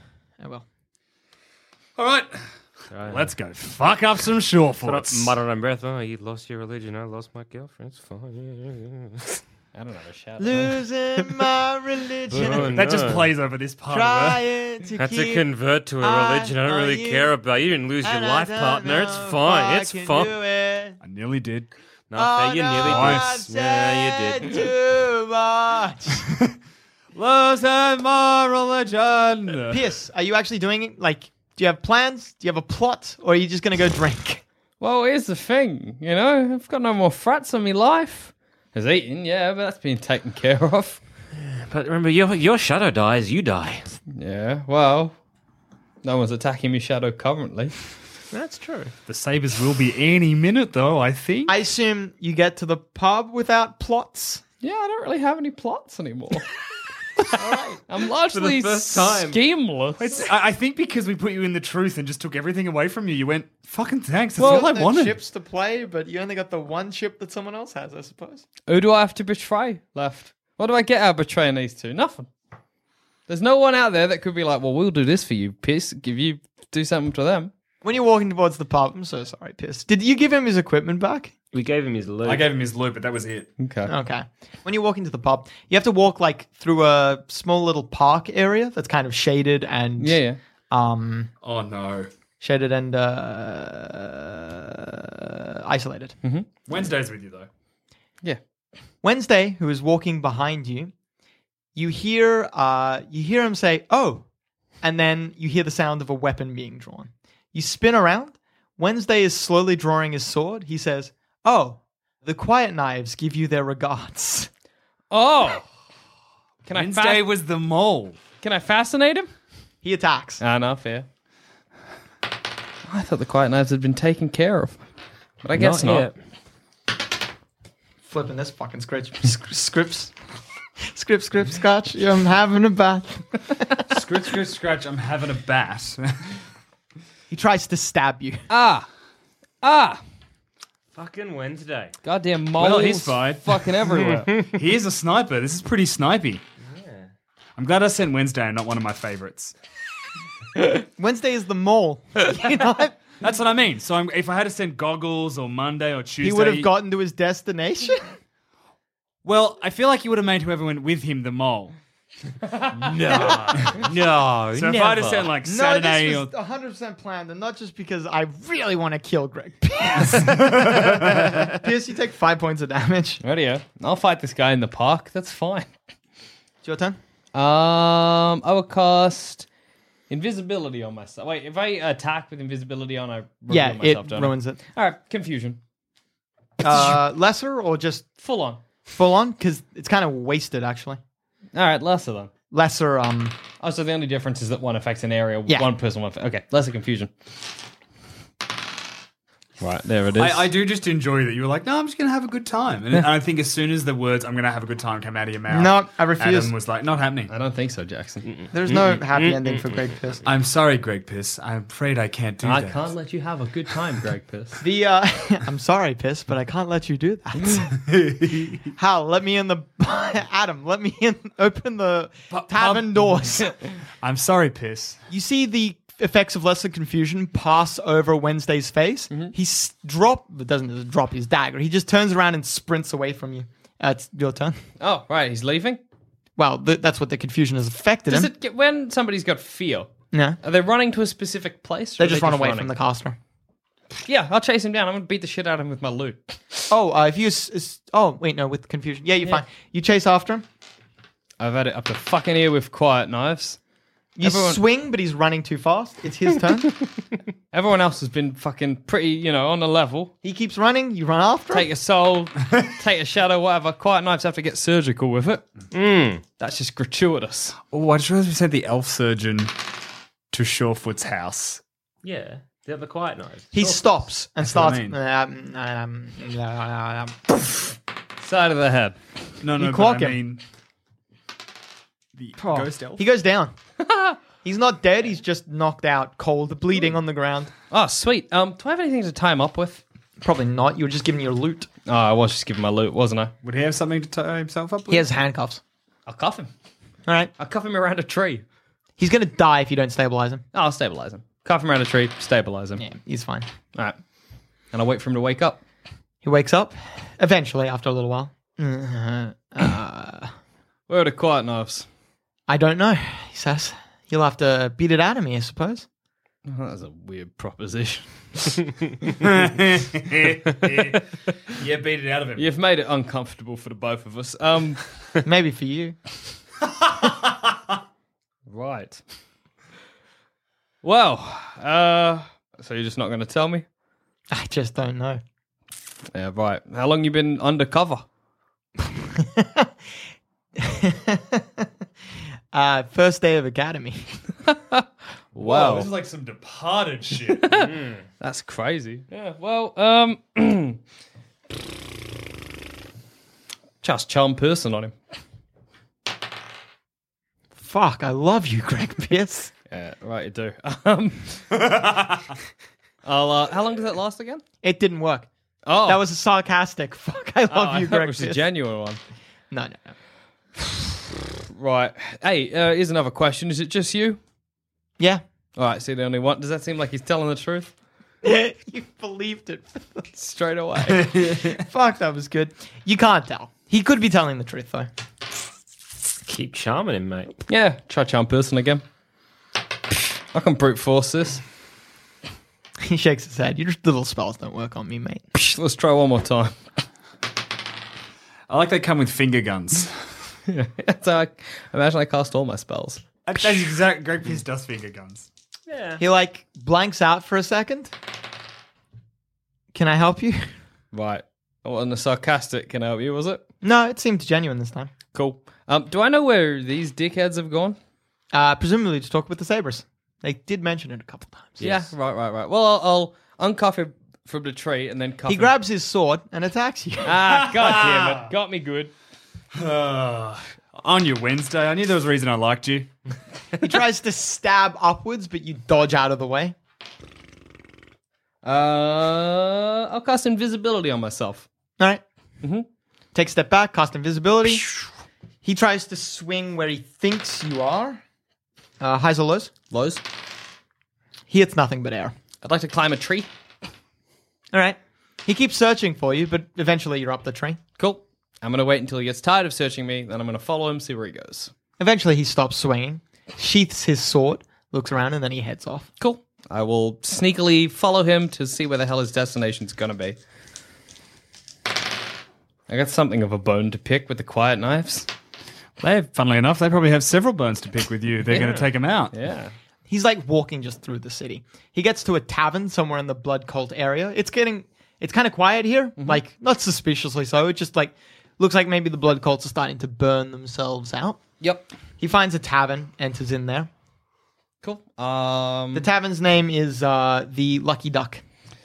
All right. Let's go fuck up some shortforts. Mutter under breath. Oh, you lost your religion. I lost my girlfriend. It's fine. I don't have a shout. Losing my religion. Oh, That just no. plays over this part of it. Trying to Had to keep convert to a religion I don't on really you, care about. You didn't lose your and I life don't partner. It's know if fine. I It's can fine. do it. I nearly did. No, Oh, you nearly no, did. I've Yeah, said you did. too much. Losing my religion. Pierce, are you actually doing it? Like, do you have plans? Do you have a plot? Or are you just going to go drink? Well, here's the thing, you know, I've got no more frats on me life. There's eating, yeah, but that's been taken care of. But remember, your shadow dies, you die. Yeah, well, no one's attacking me shadow currently. That's true. The sabers will be any minute, though, I think. I assume you get to the pub without plots. Yeah, I don't really have any plots anymore. I'm largely first time. schemeless. I think because we put you in the truth and just took everything away from you, you went, fucking thanks, that's Well, all I the wanted. chips to play, but you only got the one chip that someone else has, I suppose. Who do I have to betray left? What do I get out of betraying these two? Nothing. There's no one out there that could be like, well, we'll do this for you, Piss. Do something to them. When you're walking towards the pub, I'm so sorry, Pierce. Did you give him his equipment back? We gave him his loot. I gave him his loot, but that was it. Okay. Okay. When you're walking to the pub, you have to walk like through a small little park area that's kind of shaded and Yeah. Oh, no. shaded and isolated. Wednesday's with you, though. Yeah. Wednesday, who is walking behind you, you hear him say, "Oh," and then you hear the sound of a weapon being drawn. You spin around. Wednesday is slowly drawing his sword. He says, "Oh, the Quiet Knives give you their regards." Oh! Can Wednesday was the mole. Can I fascinate him? He attacks. Ah, no, fair. I thought the Quiet Knives had been taken care of. But I guess not. yet. Flipping this fucking scripts. Script, scotch. I'm having a bath. Scratch, I'm having a bat. He tries to stab you. Ah! Fucking Wednesday. Goddamn moles Well, he's fine. fucking everywhere. He is a sniper. This is pretty snipey. Yeah. I'm glad I sent Wednesday and not one of my favorites. Wednesday is the mole. You know what? That's what I mean. So if I had to send Goggles or Monday or Tuesday... He would have gotten to his destination. Well, I feel like he would have made whoever went with him the mole. No, So if I had to send like No, Saturday this or... was 100% planned, and not just because I really want to kill Greg Pierce. Pierce, you take 5 points of damage. Radio. I'll fight this guy in the park. That's fine. It's your turn. I will cast invisibility on myself. Wait, if I attack with invisibility on, I reveal Yeah, myself, it don't I? ruins it. All right, confusion. Lesser or just Full on. full on? Because it's kind of wasted, actually. All right, lesser then. Lesser, Oh, so the only difference is that one affects an area, Yeah. one person, okay, lesser confusion. Right, there it is. I do just enjoy that you were like, no, I'm just going to have a good time. And I think as soon as the words, I'm going to have a good time, come out of your mouth. No, I refuse. Adam was like, not happening. I don't think so, Jackson. there's no happy ending for Greg Pierce. I'm sorry, Greg Piss. I'm afraid I can't do I that. can't let you have a good time, Greg Piss. The I'm sorry, Piss, but I can't let you do that. Hal, let me in the Adam, let me in. Open the tavern doors. I'm sorry, Piss. You see the effects of lesser confusion pass over Wednesday's face. He doesn't drop his dagger. He just turns around and sprints away from you. It's your turn. Oh, right, he's leaving? Well, that's what the confusion has affected Does him. it get, when somebody's got fear, Yeah, are they running to a specific place? or they are just run away running? from the caster. Yeah, I'll chase him down. I'm going to beat the shit out of him with my loot. Oh, if you with confusion. Yeah, you're fine. You chase after him. I've had it up to fucking ear with Quiet Knives. You Everyone- swing, but he's running too fast. It's his turn. Everyone else has been fucking pretty, on the level. He keeps running. You run after him. Take a soul, take a shadow, whatever. Quiet Knives have to get surgical with it. That's just gratuitous. Oh, I just realized we sent the elf surgeon to Shorefoot's house. Yeah. Is that the quiet noise? He stops and starts. what Side of the head. No, You but clock I him. mean the Oh. ghost elf. He goes down. He's not dead. He's just knocked out, cold, bleeding on the ground. Oh, sweet. Do I have anything to tie him up with? Probably not. You were just giving your loot. Oh, I was just giving my loot, wasn't I? Would he have something to tie himself up with? He has handcuffs. I'll cuff him. All right. I'll cuff him around a tree. He's going to die if you don't stabilize him. Oh, I'll stabilize him. Cuff him around a tree, stabilize him. Yeah, he's fine. All right. And I'll wait for him to wake up. He wakes up eventually after a little while. Where are the quiet knives? I don't know, he says. You'll have to beat it out of me, I suppose. Oh, that's a weird proposition. Yeah, beat it out of him. You've made it uncomfortable for the both of us. Maybe for you. Right. Well, so you're just not going to tell me? I just don't know. Yeah, right. How long you been undercover? First day of academy. Wow. This is like some Departed shit. That's crazy. Yeah, well, just charm person on him. Fuck, I love you, Greg Pierce. Yeah, right, you do. How long does that last again? It didn't work. Oh, That was a sarcastic fuck. I love I you, thought Greg it was a Pierce. genuine one. No. Right. Hey, here's another question. Is it just you? Yeah. All right, see the only one. Does that seem like he's telling the truth? You believed it. Straight away. Fuck, that was good. You can't tell. He could be telling the truth, though. Keep charming him, mate. Yeah, try charm person again. I can brute force this. He shakes his head. Your little spells don't work on me, mate. Let's try one more time. I like they come with finger guns. So I imagine I cast all my spells. That's exact. Greg Pierce does finger guns. Yeah. He, blanks out for a second. Can I help you? Right. Oh, and the sarcastic can help you, was it? No, it seemed genuine this time. Cool. Do I know where these dickheads have gone? Presumably to talk with the Sabres. They did mention it a couple times. Yeah, right. Well, I'll uncuff him from the tree and then cuff He him. grabs his sword and attacks you. Ah, god damn it. Got me good. On your Wednesday, I knew there was a reason I liked you. He tries to stab upwards, but you dodge out of the way. I'll cast invisibility on myself. All right. Take a step back, cast invisibility. He tries to swing where he thinks you are. Highs or lows? Lows. He hits nothing but air. I'd like to climb a tree. All right. He keeps searching for you, but eventually you're up the tree. Cool. I'm going to wait until he gets tired of searching me, then I'm going to follow him, see where he goes. Eventually he stops swinging, sheaths his sword, looks around, and then he heads off. Cool. I will sneakily follow him to see where the hell his destination's going to be. I got something of a bone to pick with the quiet knives. Funnily enough, they probably have several bones to pick with you. They're going to take them out. Yeah. He's walking just through the city. He gets to a tavern somewhere in the Blood Cult area. It's kind of quiet here, not suspiciously so. It just looks like maybe the Blood Cults are starting to burn themselves out. Yep. He finds a tavern, enters in there. Cool. The tavern's name is the Lucky Duck.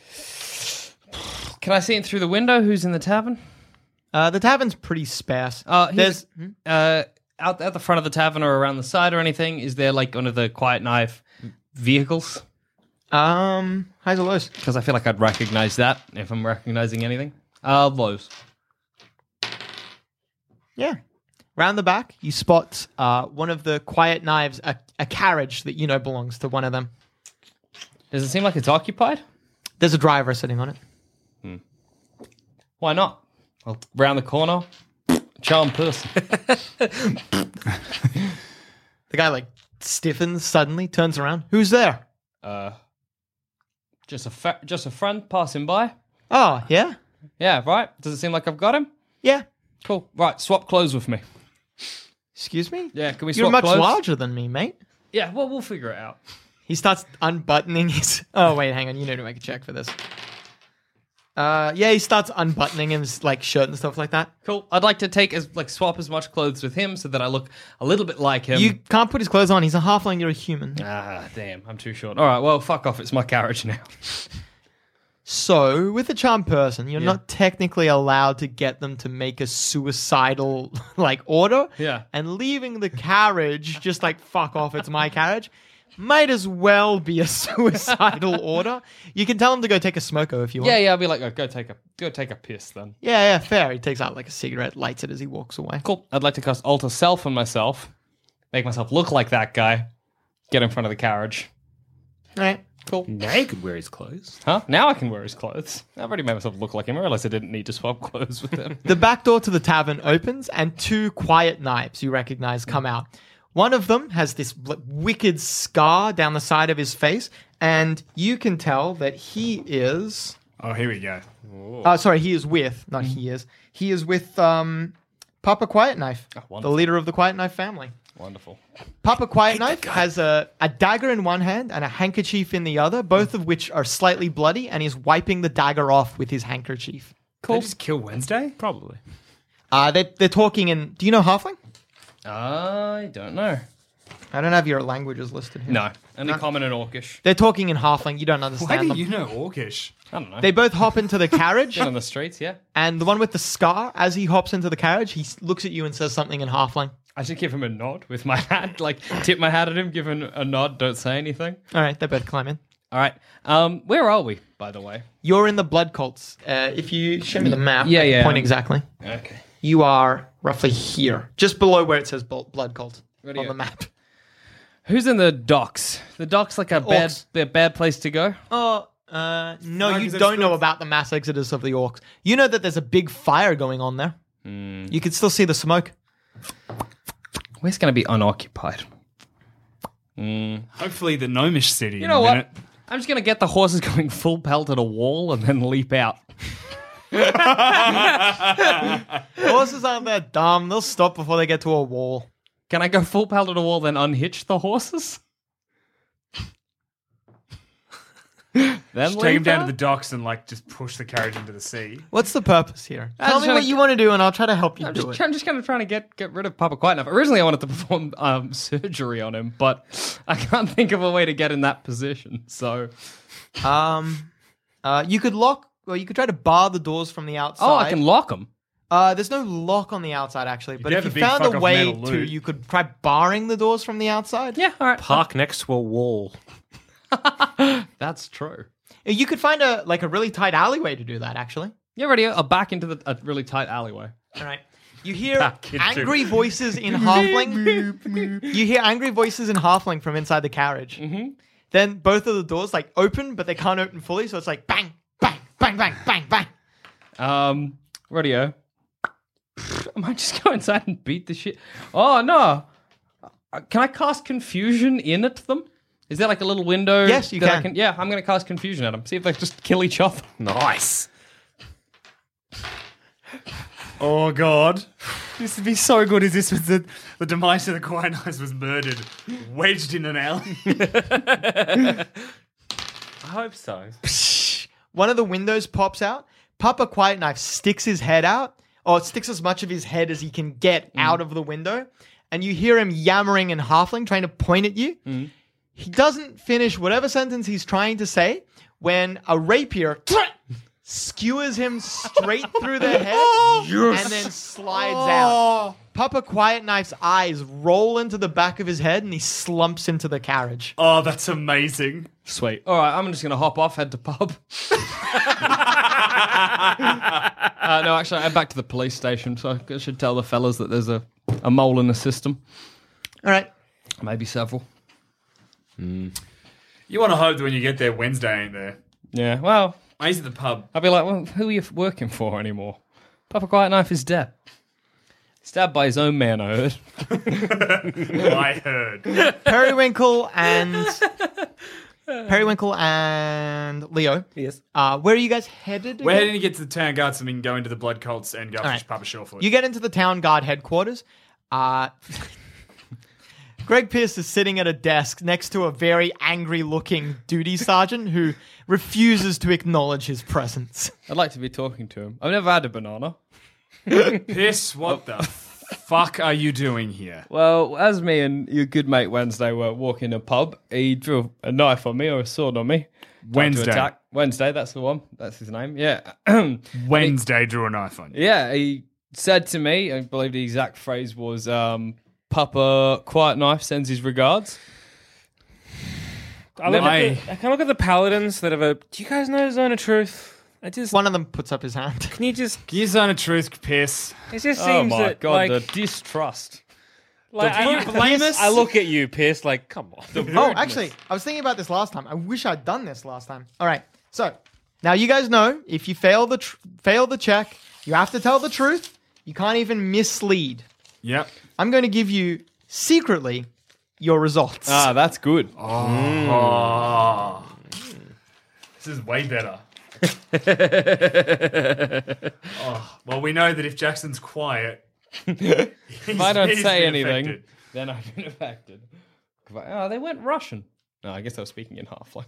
Can I see in through the window who's in the tavern? The tavern's pretty sparse. There's out at the front of the tavern or around the side or anything. Is there one of the quiet knife vehicles? Highs or lows? Because I feel like I'd recognize that if I'm recognizing anything. Lows. Yeah. Round the back, you spot one of the quiet knives, a carriage that you know belongs to one of them. Does it seem like it's occupied? There's a driver sitting on it. Why not? Well, round the corner, charm person. The guy stiffens suddenly, turns around. Who's there? Just a friend passing by. Oh, yeah? Yeah, right. Does it seem like I've got him? Yeah. Cool. Right, swap clothes with me. Excuse me? Yeah, can we You're swap much clothes? larger than me, mate. Yeah, well, we'll figure it out. He starts unbuttoning his... Oh, wait, hang on. You need to make a check for this. Yeah, he starts unbuttoning his like shirt and stuff like that. Cool. I'd like to swap as much clothes with him so that I look a little bit like him. You can't put his clothes on. He's a halfling. You're a human. Ah, damn. I'm too short. All right, well, fuck off. It's my carriage now. So, with a charmed person, you're not technically allowed to get them to make a suicidal like order. Yeah. And leaving the carriage, just like fuck off, it's my carriage, might as well be a suicidal order. You can tell him to go take a smoko if you want. Yeah, I'll be like, oh, go take a piss then. Yeah, fair. He takes out like a cigarette, lights it as he walks away. Cool. I'd like to cast alter self on myself, make myself look like that guy, get in front of the carriage. All right. Cool. Now you could wear his clothes. Huh? Now I can wear his clothes. I've already made myself look like him. I realized I didn't need to swap clothes with him. The back door to the tavern opens, and two quiet knives you recognize come out. One of them has this wicked scar down the side of his face, and you can tell that he is... Oh, here we go. Sorry, he is with... Not he is. He is with Papa Quiet Knife, the wonderful. leader of the Quiet Knife family. Wonderful. Papa Quiet Knife has a dagger in one hand and a handkerchief in the other, both of which are slightly bloody, and he's wiping the dagger off with his handkerchief. Cool. Did they just kill Wednesday? Probably. They're talking in... Do you know Halfling? I don't know. I don't have your languages listed here. No. Only common and orcish. They're talking in Halfling. You don't Why understand do them. you know Orcish? I don't know. They both hop into the carriage, Been on the streets, yeah. and the one with the scar, as he hops into the carriage, he looks at you and says something in Halfling. I should give him a nod with my hat, like tip my hat at him, give him a nod, don't say anything. All right, they both climb in. All right. Where are we, by the way? You're in the Blood Cults. If you show me the map, Yeah, I can yeah. point exactly. Okay. You are roughly here, just below where it says Blood Cult Ready, on yeah. the map. Who's in the docks? The docks like a bad place to go? Oh, no, you 'cause don't it's know good. about the mass exodus of the orcs. You know that there's a big fire going on there. You can still see the smoke. Where's going to be unoccupied? Hopefully the gnomish city. You know what? I'm just going to get the horses going full pelt at a wall and then leap out. Horses aren't that dumb. They'll stop before they get to a wall. Can I go full pelt at a wall, then unhitch the horses? Then Just take him leap down out? to the docks and just push the carriage into the sea. What's the purpose here? Tell just me trying what to- you want to do, and I'll try to help you I'm do just, it. I'm just kind of trying to get rid of Papa Quiet Enough. Originally, I wanted to perform surgery on him, but I can't think of a way to get in that position. So, You could lock, or you could try to bar the doors from the outside. oh, I can lock him. There's no lock on the outside, actually. But you if have you a big found fuck a off way metal to, loot. you could try barring the doors from the outside. Yeah, all right. Park next to a wall. That's true. You could find a really tight alleyway to do that, actually. Yeah, ready? I'll back into a really tight alleyway. All right. You hear Back into- angry voices in Halfling. You hear angry voices in Halfling from inside the carriage. Mm-hmm. Then both of the doors open, but they can't open fully, so it's like bang, bang, bang, bang, bang, bang. Radio. I might just go inside and beat the shit. Oh, no. Can I cast confusion in at them? Is there a little window? Yes, you that can. Yeah, I'm going to cast confusion at them. See if they just kill each other. Nice. Oh god. This would be so good as this was the demise of the Quiet Knives was murdered, wedged in an alley. I hope so. One of the windows pops out. Papa Quiet Knife sticks his head out, or sticks as much of his head as he can get out of the window, and you hear him yammering in Halfling, trying to point at you. He doesn't finish whatever sentence he's trying to say when a rapier skewers him straight through the head and then slides out. Papa Quiet Knife's eyes roll into the back of his head and he slumps into the carriage. Oh, that's amazing. Sweet. All right, I'm just going to hop off, head to pub. No, actually, I'm back to the police station, so I should tell the fellas that there's a mole in the system. All right. Maybe several. You want to hope that when you get there, Wednesday ain't there. Yeah, well, He's at the pub. I'll be like, well, who are you working for anymore? Papa Quiet Knife is dead. Stabbed by his own man, I heard. I heard. Periwinkle and Leo. Yes. Where are you guys headed? We're again? heading to get to the town guard so we can go into the blood cults and go All fish right. Papa Shawfoot. You get into the town guard headquarters. Greg Pierce is sitting at a desk next to a very angry-looking duty sergeant who refuses to acknowledge his presence. I'd like to be talking to him. I've never had a banana. Piss, what the fuck are you doing here? Well, as me and your good mate Wednesday were walking a pub, he drew a knife on me or a sword on me. Tried to Wednesday. attack. Wednesday, that's the one. That's his name. Yeah. Wednesday drew a knife on you. Yeah, he said to me, I believe the exact phrase was, Papa Quiet Knife sends his regards. I can look at the paladins that have a. Do you guys know Zone of Truth? One of them puts up his hand. Can you just? Can you zone of truth, Piss? It just Oh seems my that God, like, the distrust. like Do you blame us? I look at you, Pierce. Like, come on. Oh, actually, I was thinking about this last time. I wish I'd done this last time. All right, so now you guys know if you fail the check, you have to tell the truth. You can't even mislead. Yep. I'm going to give you secretly your results. Ah, that's good. Oh. This is way better. Well, we know that if Jackson's quiet, If I don't he's say been anything, affected. then I've been affected. Oh, they went Russian. No, I guess I was speaking in half.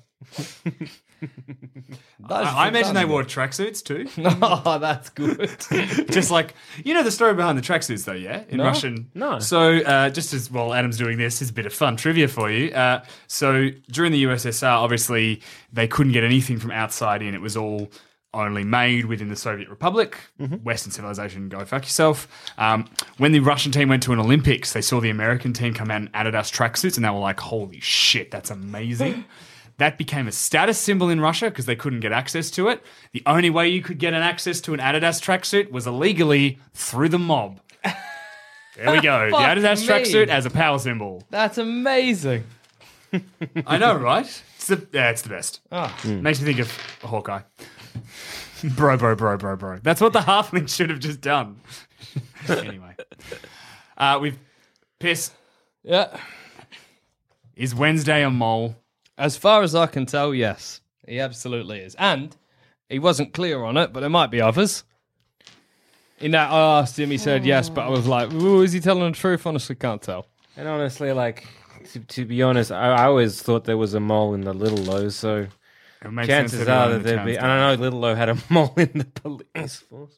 I imagine they wore tracksuits too. Oh, that's good. Just like, you know the story behind the tracksuits though, yeah? In No. Russian. No. So just as, while Adam's doing this, is a bit of fun trivia for you. So during the USSR, obviously, they couldn't get anything from outside in. It was all only made within the Soviet Republic. Western civilization, go fuck yourself. When the Russian team went to an Olympics, they saw the American team come out in Adidas tracksuits and they were like, holy shit, that's amazing. That became a status symbol in Russia because they couldn't get access to it. The only way you could get an access to an Adidas tracksuit was illegally through the mob. There we go. The Fuck Adidas me. tracksuit as a power symbol. That's amazing. I know, right? It's the best. Ah. Makes me think of Hawkeye. Bro. That's what the halfling should have just done. Anyway. We've Piss. Yeah. Is Wednesday a mole? As far as I can tell, yes. He absolutely is. And he wasn't clear on it, but there might be others. In that I asked him, he said yes, but I was like, ooh, is he telling the truth? Honestly, can't tell. And honestly, like, to be honest, I always thought there was a mole in the Little Low, so It makes sense chances that are everyone that in the there'd be. town's And I know Little Low had a mole in the police force.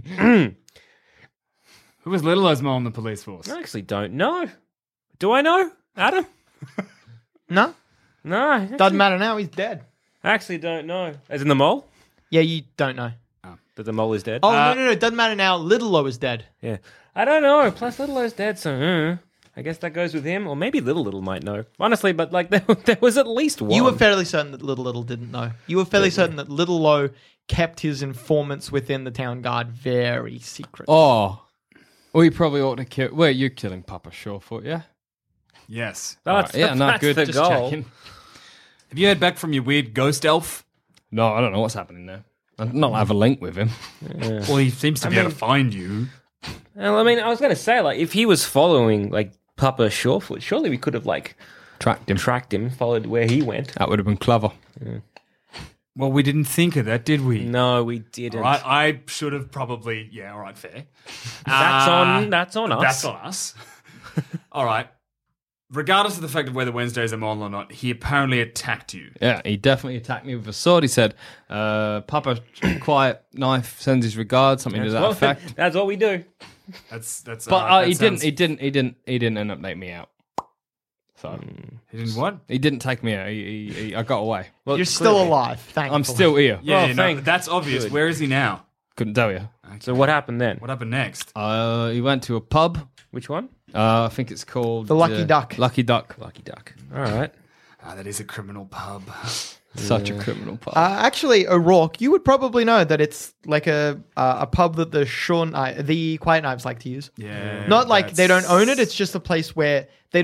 Who was Little's mole in the police force? I actually don't know. Do I know, Adam? No? No. Doesn't matter now, he's dead. I actually don't know. As in the mole? Yeah, you don't know. That the mole is dead? Oh, no, doesn't matter now. Little Low is dead. Yeah. I don't know. Plus, Little Low's dead, so I guess that goes with him. Or maybe Little might know. Honestly, but like there was at least one. You were fairly certain that Little didn't know. You were fairly certain that Little Low kept his informants within the town guard very secret. Oh. We probably ought to kill... Wait, you're killing Papa Surefoot, yeah? Yes. That's, yeah, no, that's good. the Just goal. checking. Have you heard back from your weird ghost elf? No, I don't know what's happening there. I don't have a link with him. Well, he seems to be able to find you. Well, I mean, I was going to say, like, if he was following, like, Papa Surefoot, surely we could have, like, Tracked him. tracked him, followed where he went. That would have been clever. Well, we didn't think of that, did we? No, we didn't. All right, I should have probably... Yeah, all right, fair. That's on us. That's on us. All right. Regardless of the fact of whether Wednesday's a mole or not, he apparently attacked you. Yeah, he definitely attacked me with a sword. He said, Papa Quiet Knife sends his regards, something to that effect. That's what we do. That's. But he that sounds- didn't end up taking me out. So He didn't what? he didn't take me out. I got away. Well, You're still clearly. alive. Thankfully. I'm still here. Yeah, Well, no, thank- that's obvious. good. Where is he now? Couldn't tell you. So what happened then? What happened next? He went to a pub. Which one? I think it's called The Lucky Duck. Lucky Duck. Lucky Duck. All right. That is a criminal pub. Such a criminal pub. Actually, O'Rourke, you would probably know that it's like a pub that the Quiet Knives like to use. Yeah. Not like they don't that's- own it. It's just a place where they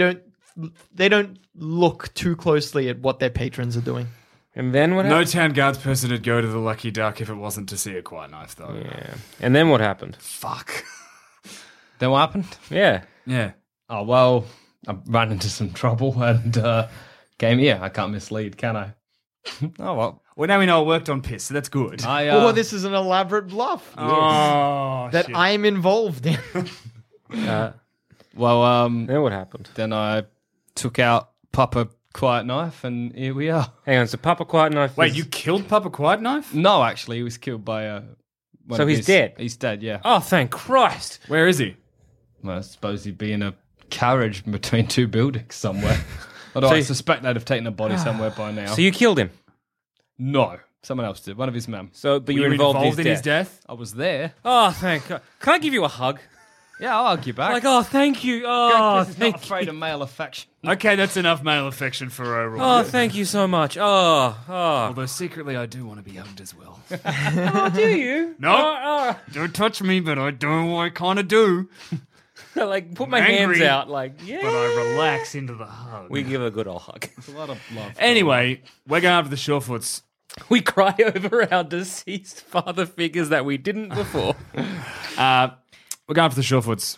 don't look too closely at what their patrons are doing. And then what No happened? town guards person would go to the Lucky Duck if it wasn't to see a quiet knife, though. Yeah. And then what happened? Fuck. Then what happened? Yeah. Yeah. Oh, well, I ran into some trouble and came here. I can't mislead, can I? Oh, well. Well, now we know it worked on piss, so that's good. Oh, this is an elaborate bluff Oh, that shit. I'm involved in. Well, Then what happened? then I took out Papa Quiet Knife, and here we are. Hang on, so Papa Quiet Knife. Wait, you killed Papa Quiet Knife? No, actually, he was killed by one So of he's his- dead? He's dead, yeah. Oh, thank Christ! Where is he? Well, I suppose he'd be in a carriage between two buildings somewhere. Although So I you- suspect they'd have taken a body somewhere by now. So you killed him. No, someone else did. One of his men. So, but Were you were involved, in his death? I was there. Oh, thank God! Can I give you a hug? Yeah, I'll argue back. Like, oh, thank you. Oh, Chris is not thank afraid of male affection. Okay, that's enough male affection for O'Rourke. Oh, thank you so much. Oh. Although secretly I do want to be hugged as well. Oh, do you? No. Oh, Don't touch me, but I don't. I kind of do. oh. Like, put my Angry, hands out. Like, yeah. But I relax into the hug. We give a good old hug. It's a lot of love. Anyway, we're going after the Surefoots. We cry over our deceased father figures that we didn't before. We're going for the Surefoots.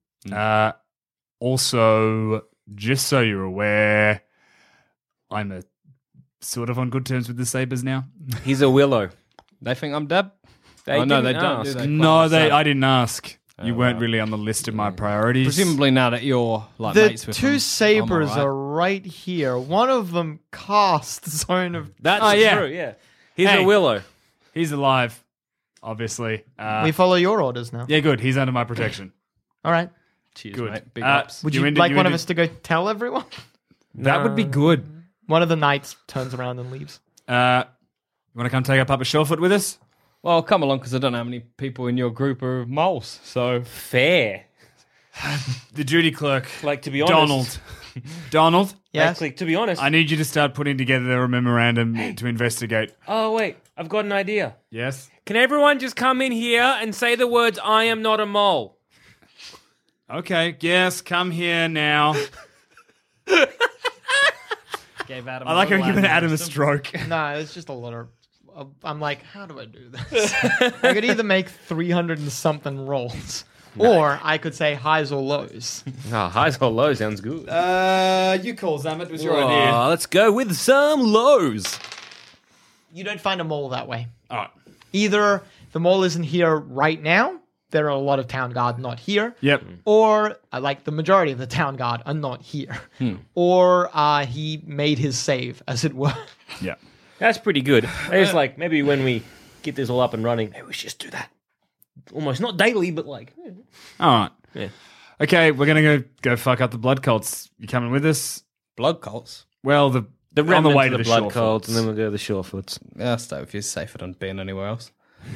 Also, just so you're aware, I'm sort of on good terms with the Sabres now. He's a willow. They think I'm dead? They no, they didn't don't. ask. Do they? No, Quite I didn't ask. You weren't right. really on the list of my priorities. Presumably now that you're like The mates with two them, sabers I'm all right. are right here. One of them cast Zone of. That's Oh, yeah. true, yeah. He's Hey. a willow. He's alive, obviously. We follow your orders now. Yeah, good. He's under my protection. All right. Cheers, Good. mate. Big Uh, ups. Would You you, into- like you one of into- us to go tell everyone? That would be good. One of the knights turns around and leaves. You want to come take up Papa Surefoot with us? Well, come along because I don't know how many people in your group are moles. So Fair. The duty clerk, Like, to be honest. Donald. Donald, Yes. Actually, to be honest. I need you to start putting together a memorandum to investigate. Oh, wait. I've got an idea. Yes? Can everyone just come in here and say the words, I am not a mole? Okay, yes, come here now. gave Adam. I like how a you're little giving Adam a aneurysm. stroke. No, it's just a lot of. I'm like, how do I do this? I could either make 300 and something rolls, or I could say highs or lows. Oh, highs or lows sounds good. You call, Zamet. It was Let's go with some lows. You don't find a mole that way. All right. Either the mole isn't here right now, there are a lot of town guard not here, Yep. or like the majority of the town guard are not here, or he made his save, as it were. Yeah. That's pretty good. It's like, maybe when we get this all up and running, maybe we should just do that. Almost not daily, but like, All right. yeah. Okay, we're gonna go fuck up the blood cults. You coming with us? Blood cults. Well, The on the remnants way of to the the blood Surefoots. cults, and then we'll go to the Surefoots. Yeah, I'll stay with you. It's safer than being anywhere else.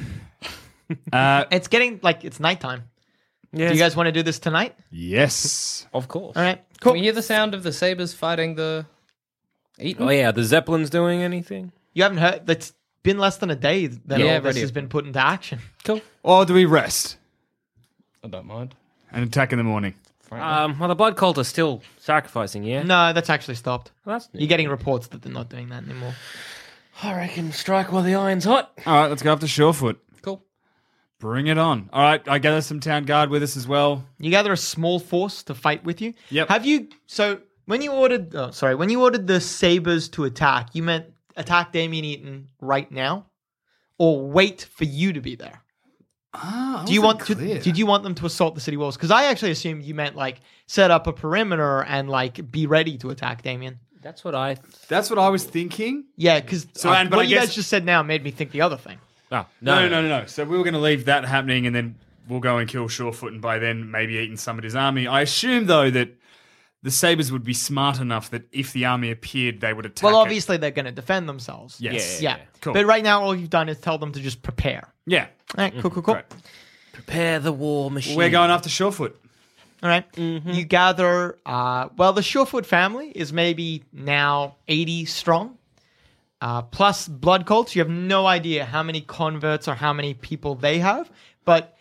It's getting like it's nighttime. Yes. Do you guys want to do this tonight? Yes. Of course. All right, Can cool. we hear the sound of the sabers fighting the Eaton? Oh, yeah. The Zeppelins doing anything? You haven't heard? It's been less than a day that Yeah, all this radio. has been put into action. Cool. Or do we rest I don't mind. and attack in the morning? Well, the blood cult are still sacrificing, yeah? No, that's actually stopped. Well, that's You're getting reports that they're not doing that anymore. I reckon strike while the iron's hot. All right, let's go after Surefoot. Cool. Bring it on. All right, I gather some town guard with us as well. You gather a small force to fight with you. Yep. Have you? So when you ordered, when you ordered the sabers to attack, you meant attack Damien Eaton right now, or wait for you to be there? Do you want to? Did you want them to assault the city walls? Because I actually assumed you meant like set up a perimeter and like be ready to attack Damien. That's what I... That's what I was thinking. Yeah, because So, and- but what I you guess- guys just said now made me think the other thing. Oh, No. So we were going to leave that happening, and then we'll go and kill Surefoot, and by then maybe Eaton summoned his army. I assume though that the Sabres would be smart enough that if the army appeared, they would attack. Well, it. obviously they're going to defend themselves. Yes. Yeah. Cool. But right now, all you've done is tell them to just prepare. Yeah. All right, cool. Great. Prepare the war machine. We're going after Surefoot. All right. You gather, the Surefoot family is maybe now 80 strong. Plus blood cults. You have no idea how many converts or how many people they have. But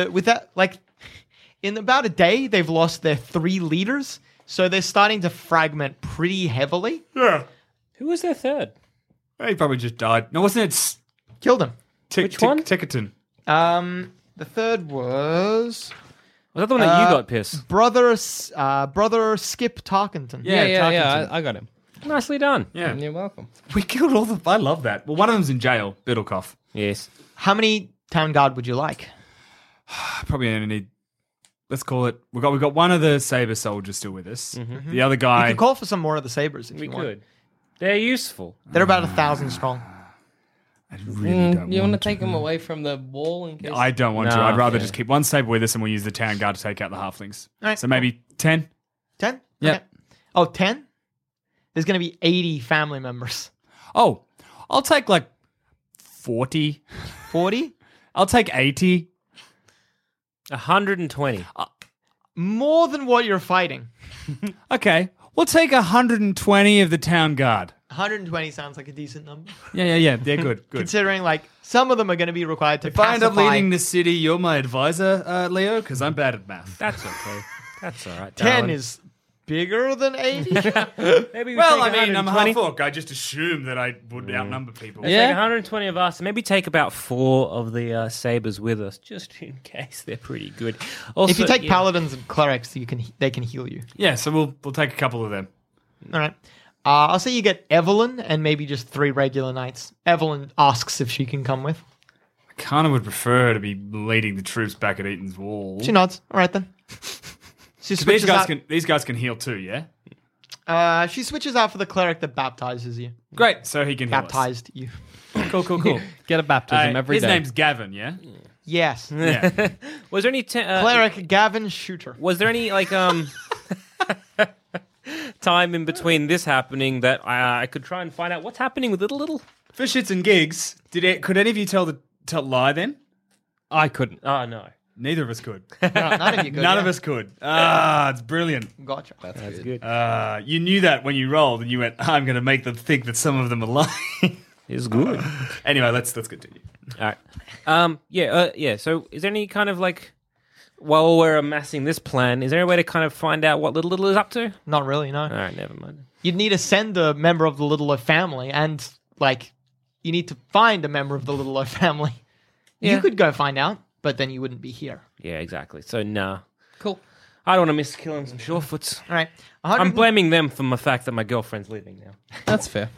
in about a day, they've lost their 3 leaders. So they're starting to fragment pretty heavily. Yeah. Who was their third? He probably just died. No, wasn't it? Killed them. Which one? Tickerton. The third was Was that the one that you got pissed? brother Skip Tarkenton. Yeah, I got him. Nicely done. Yeah. You're welcome. We killed all the... I love that. Well, one of them's in jail, Biddlecoff. Yes. How many town guard would you like? I probably only need let's call it. We've got one of the Saber soldiers still with us. The other guy. You could call for some more of the sabers if We you want. could. They're useful. They're about 1,000 strong. I really don't You want to want take him away from the wall in case? I don't want to. No, I'd rather fair. just keep one Saber with us, and we'll use the town guard to take out the halflings. All right, So maybe 10. 10? Yeah. Okay. Oh, 10? There's going to be 80 family members. Oh, I'll take like 40. 40? I'll take 80. 120. More than what you're fighting. Okay, we'll take 120 of the town guard. 120 sounds like a decent number. Yeah. They're good. Good. Considering, like, some of them are going to be required to If I end up pacify. leading the city, you're my advisor, Leo, because I'm bad at math. That's okay. That's all right. 10 darling. is bigger than 80? Maybe we Well, take I mean, I'm 120. half orc. I just assumed that I would outnumber people. Let's Yeah. take 120 of us. Maybe take about 4 of the sabers with us, just in case they're pretty good. Also, If you take yeah. paladins and clerics, they can heal you. Yeah, so we'll take a couple of them. All right. I'll say you get Evelyn and maybe just 3 regular knights. Evelyn asks if she can come with. I kind of would prefer to be leading the troops back at Eaton's Wall. She nods. All right then. She So these switches guys out. these guys can heal too, yeah? She switches out for the cleric that baptizes you. Great, so he can heal Baptized you. us. Cool. Get a baptism every his day. name's Gavin, yeah? Yes. Yeah. Was there any Cleric Gavin Shooter. Was there any like time in between this happening that I could try and find out what's happening with little? For shits and gigs, could any of you tell lie then? I couldn't. Oh no, Neither of us could. No, none of you good. None yeah. of us could. Ah, it's brilliant. Gotcha. that's good. You knew that when you rolled, and you went, "I'm going to make them think that some of them are lying." It's good. Anyway, let's continue. All right. Yeah. So, is there any kind of like, while we're amassing this plan, is there any way to kind of find out what Little is up to? Not really, no. All right, never mind. You'd need to send a member of the Little O family, and, like, you need to find a member of the Little O family. Yeah. You could go find out, but then you wouldn't be here. Yeah, exactly. So, nah. Cool. I don't want to miss killing some Surefoots. All right. I'm blaming them for the fact that my girlfriend's leaving now. That's fair.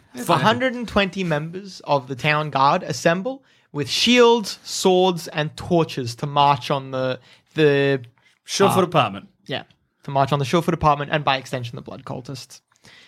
120 members of the town guard assemble with shields, swords, and torches to march on the Surefoot apartment. Yeah, to march on the Surefoot apartment and by extension the Blood Cultists.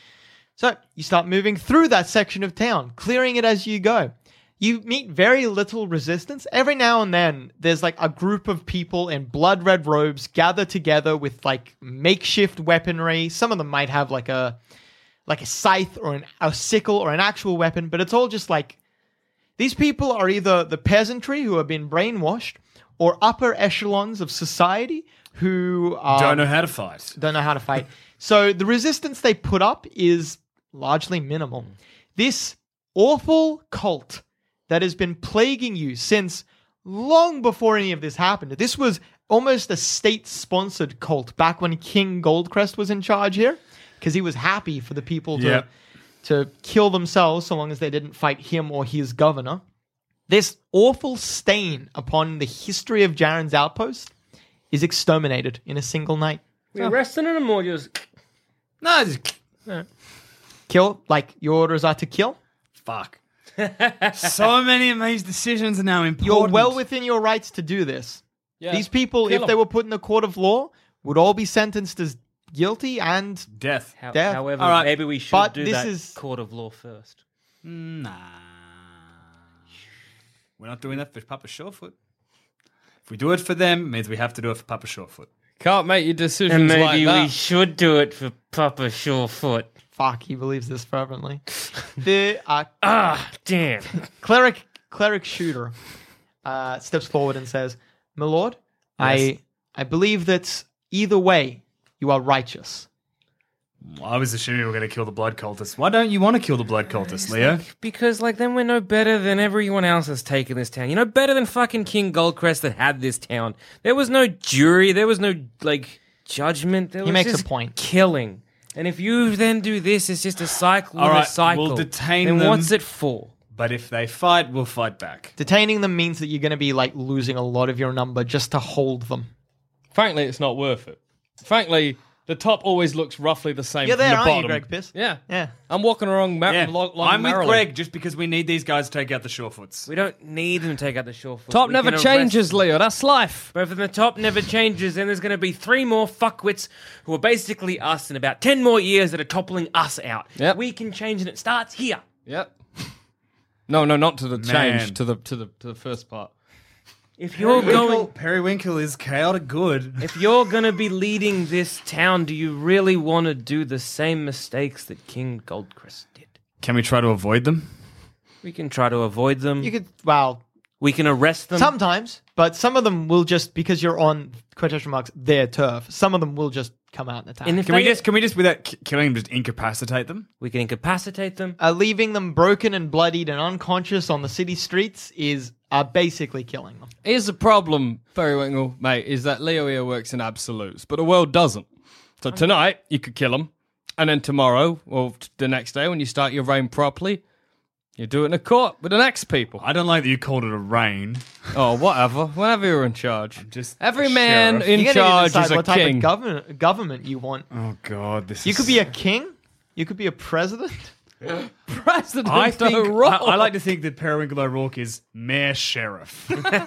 So you start moving through that section of town, clearing it as you go. You meet very little resistance. Every now and then, there's like a group of people in blood red robes gather together with like makeshift weaponry. Some of them might have like a scythe or a sickle or an actual weapon, but it's all just like these people are either the peasantry who have been brainwashed or upper echelons of society who Don't know how to fight. don't know how to fight. So the resistance they put up is largely minimal. This awful cult that has been plaguing you since long before any of this happened. This was almost a state-sponsored cult back when King Goldcrest was in charge here, because he was happy for the people Yep. to kill themselves so long as they didn't fight him or his governor. This awful stain upon the history of Jaren's outpost is exterminated in a single night. We're resting in them or just... No, just Kill, like your orders are to kill. fuck. So many of these decisions are now important. You're well within your rights to do this. Yeah. These people, Kill if 'em. they were put in a court of law, would all be sentenced as guilty and death. Death. However, All right. maybe we should But do this that is- court of law first. Nah. We're not doing that for Papa Surefoot. If we do it for them, it means we have to do it for Papa Surefoot. Can't make your decisions And like maybe that. we should do it for Papa Surefoot. fuck, he believes this fervently. The Ah, damn. cleric shooter steps forward and says, "My lord, Yes. I believe that either way you are righteous." I was assuming we were going to kill the blood cultists. Why don't you want to kill the blood cultists, Leo? Because, like, then we're no better than everyone else that's taken this town. You know, better than fucking King Goldcrest that had this town. There was no jury. There was no, like, judgment. There was makes a just point. killing. And if you then do this, it's just a cycle All and right, a cycle. we'll detain then them. what's it for? But if they fight, we'll fight back. Detaining them means that you're going to be like losing a lot of your number just to hold them. Frankly, it's not worth it. Frankly, The top always looks roughly the same You're from there, the aren't bottom. you, Greg Piss? Yeah. Yeah. I'm walking along Yeah. I'm with merrily. Greg just because we need these guys to take out the Surefoots. We don't need them to take out the Surefoot. Top We never can arrest changes, them. Leo. That's life. But if the top never changes, then there's going to be 3 more fuckwits who are basically us in about 10 more years that are toppling us out. Yep. We can change, and it starts here. Yep. No, not to the Man. change, to the first part. If you're going, Periwinkle is chaotic good. if you're going to be leading this town, do you really want to do the same mistakes that King Goldcrest did? Can we try to avoid them? We can try to avoid them. You could, well, We can arrest them. sometimes, but some of them will just, because you're on, quotation marks, their turf, some of them will just come out and attack. And if Can we they- just without killing them, just incapacitate them? we can incapacitate them. Leaving them broken and bloodied and unconscious on the city streets is basically killing them. Here's the problem, Periwinkle, mate, is that Leo here works in absolutes, but the world doesn't. So tonight, you could kill him, and then tomorrow, or the next day when you start your reign properly, you do it in a court with the next people. I don't like that you called it a reign. Oh, whatever. Whenever you're in charge. Just Every a man sheriff. in You're charge decide is a what type king. of government you want. Oh God, this. You is... could be a king. You could be a president. President I think O'Rourke. I like to think that Periwinkle O'Rourke is Mayor Sheriff.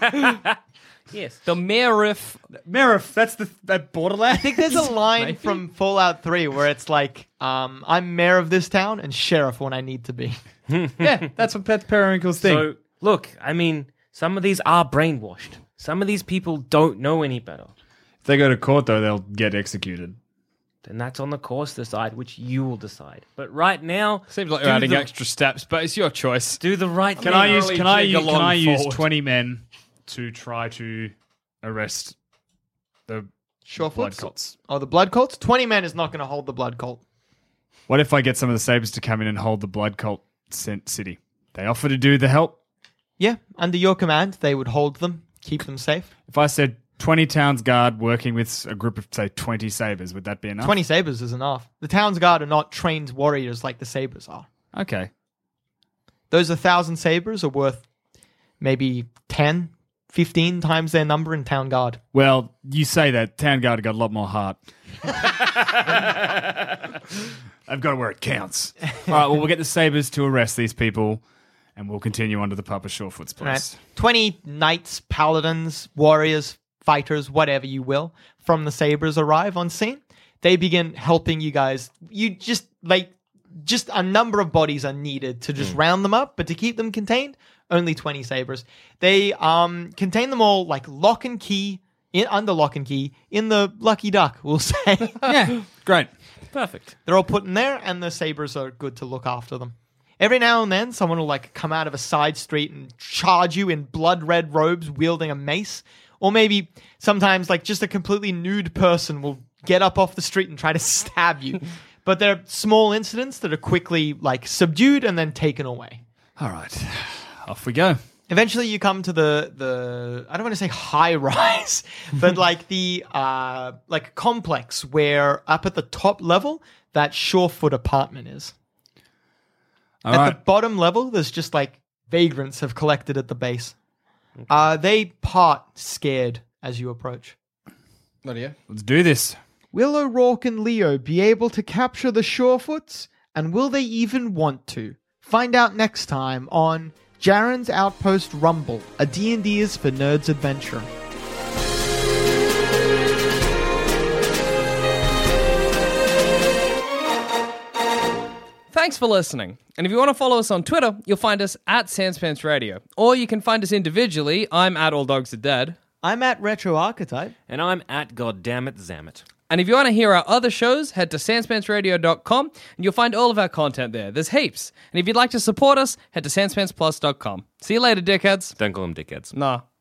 Yes. the Mayorif. Sheriff, that's that Borderlands. I think there's a line Maybe. from Fallout 3 where it's like, I'm mayor of this town and sheriff when I need to be. Yeah, that's Periwinkle's thing. So, look, I mean, some of these are brainwashed. Some of these people don't know any better. if they go to court, though, they'll get executed. Then that's on the course to decide, which you will decide. But right now, Seems like you're do adding the- extra steps, but it's your choice. do the right Can thing. I use? early Can I jig use? Can along I use forward. 20 men to try to arrest the Sure, blood cults? Oh, the blood cult? 20 men is not going to hold the blood cult. What if I get some of the sabers to come in and hold the blood cult city? They offer to do the help. Yeah, under your command, they would hold them, keep them safe. If I said 20 Towns Guard working with a group of, say, 20 sabers, would that be enough? 20 sabers is enough. The town's guard are not trained warriors like the sabers are. Okay. Those 1,000 sabers are worth maybe 10, 15 times their number in town guard. Well, you say that. Town Guard have got a lot more heart. I've got it where it counts. All right, well, we'll get the sabers to arrest these people, and we'll continue on to the Papa Surefoot's place. Right. 20 knights, paladins, warriors, fighters, whatever you will, from the sabers arrive on scene. They begin helping you guys. You just a number of bodies are needed to just round them up, but to keep them contained, only 20 sabers. They contain them all like lock and key, under lock and key, in the Lucky Duck, we'll say. Yeah, great. Perfect. They're all put in there, and the sabers are good to look after them. Every now and then, someone will like come out of a side street and charge you in blood red robes, wielding a mace. Or maybe sometimes like just a completely nude person will get up off the street and try to stab you. But they're small incidents that are quickly like subdued and then taken away. All right, off we go. Eventually, you come to the I don't want to say high rise, but like the like complex where up at the top level that Surefoot apartment is. All At right. the bottom level, there's just like vagrants have collected at the base. They part scared as you approach. Let's do this. Will O'Rourke and Leo be able to capture the Surefoots? And will they even want to? Find out next time on Jaren's Outpost Rumble, a D&D is for Nerds adventure. Thanks for listening. And if you want to follow us on Twitter, you'll find us at Sanspants Radio. Or you can find us individually. I'm at All Dogs Are Dead. I'm at Retro Archetype. And I'm at Goddammit Zammit. And if you want to hear our other shows, head to sanspantsradio.com and you'll find all of our content there. There's heaps. And if you'd like to support us, head to sanspantsplus.com. See you later, dickheads. Don't call them dickheads. Nah.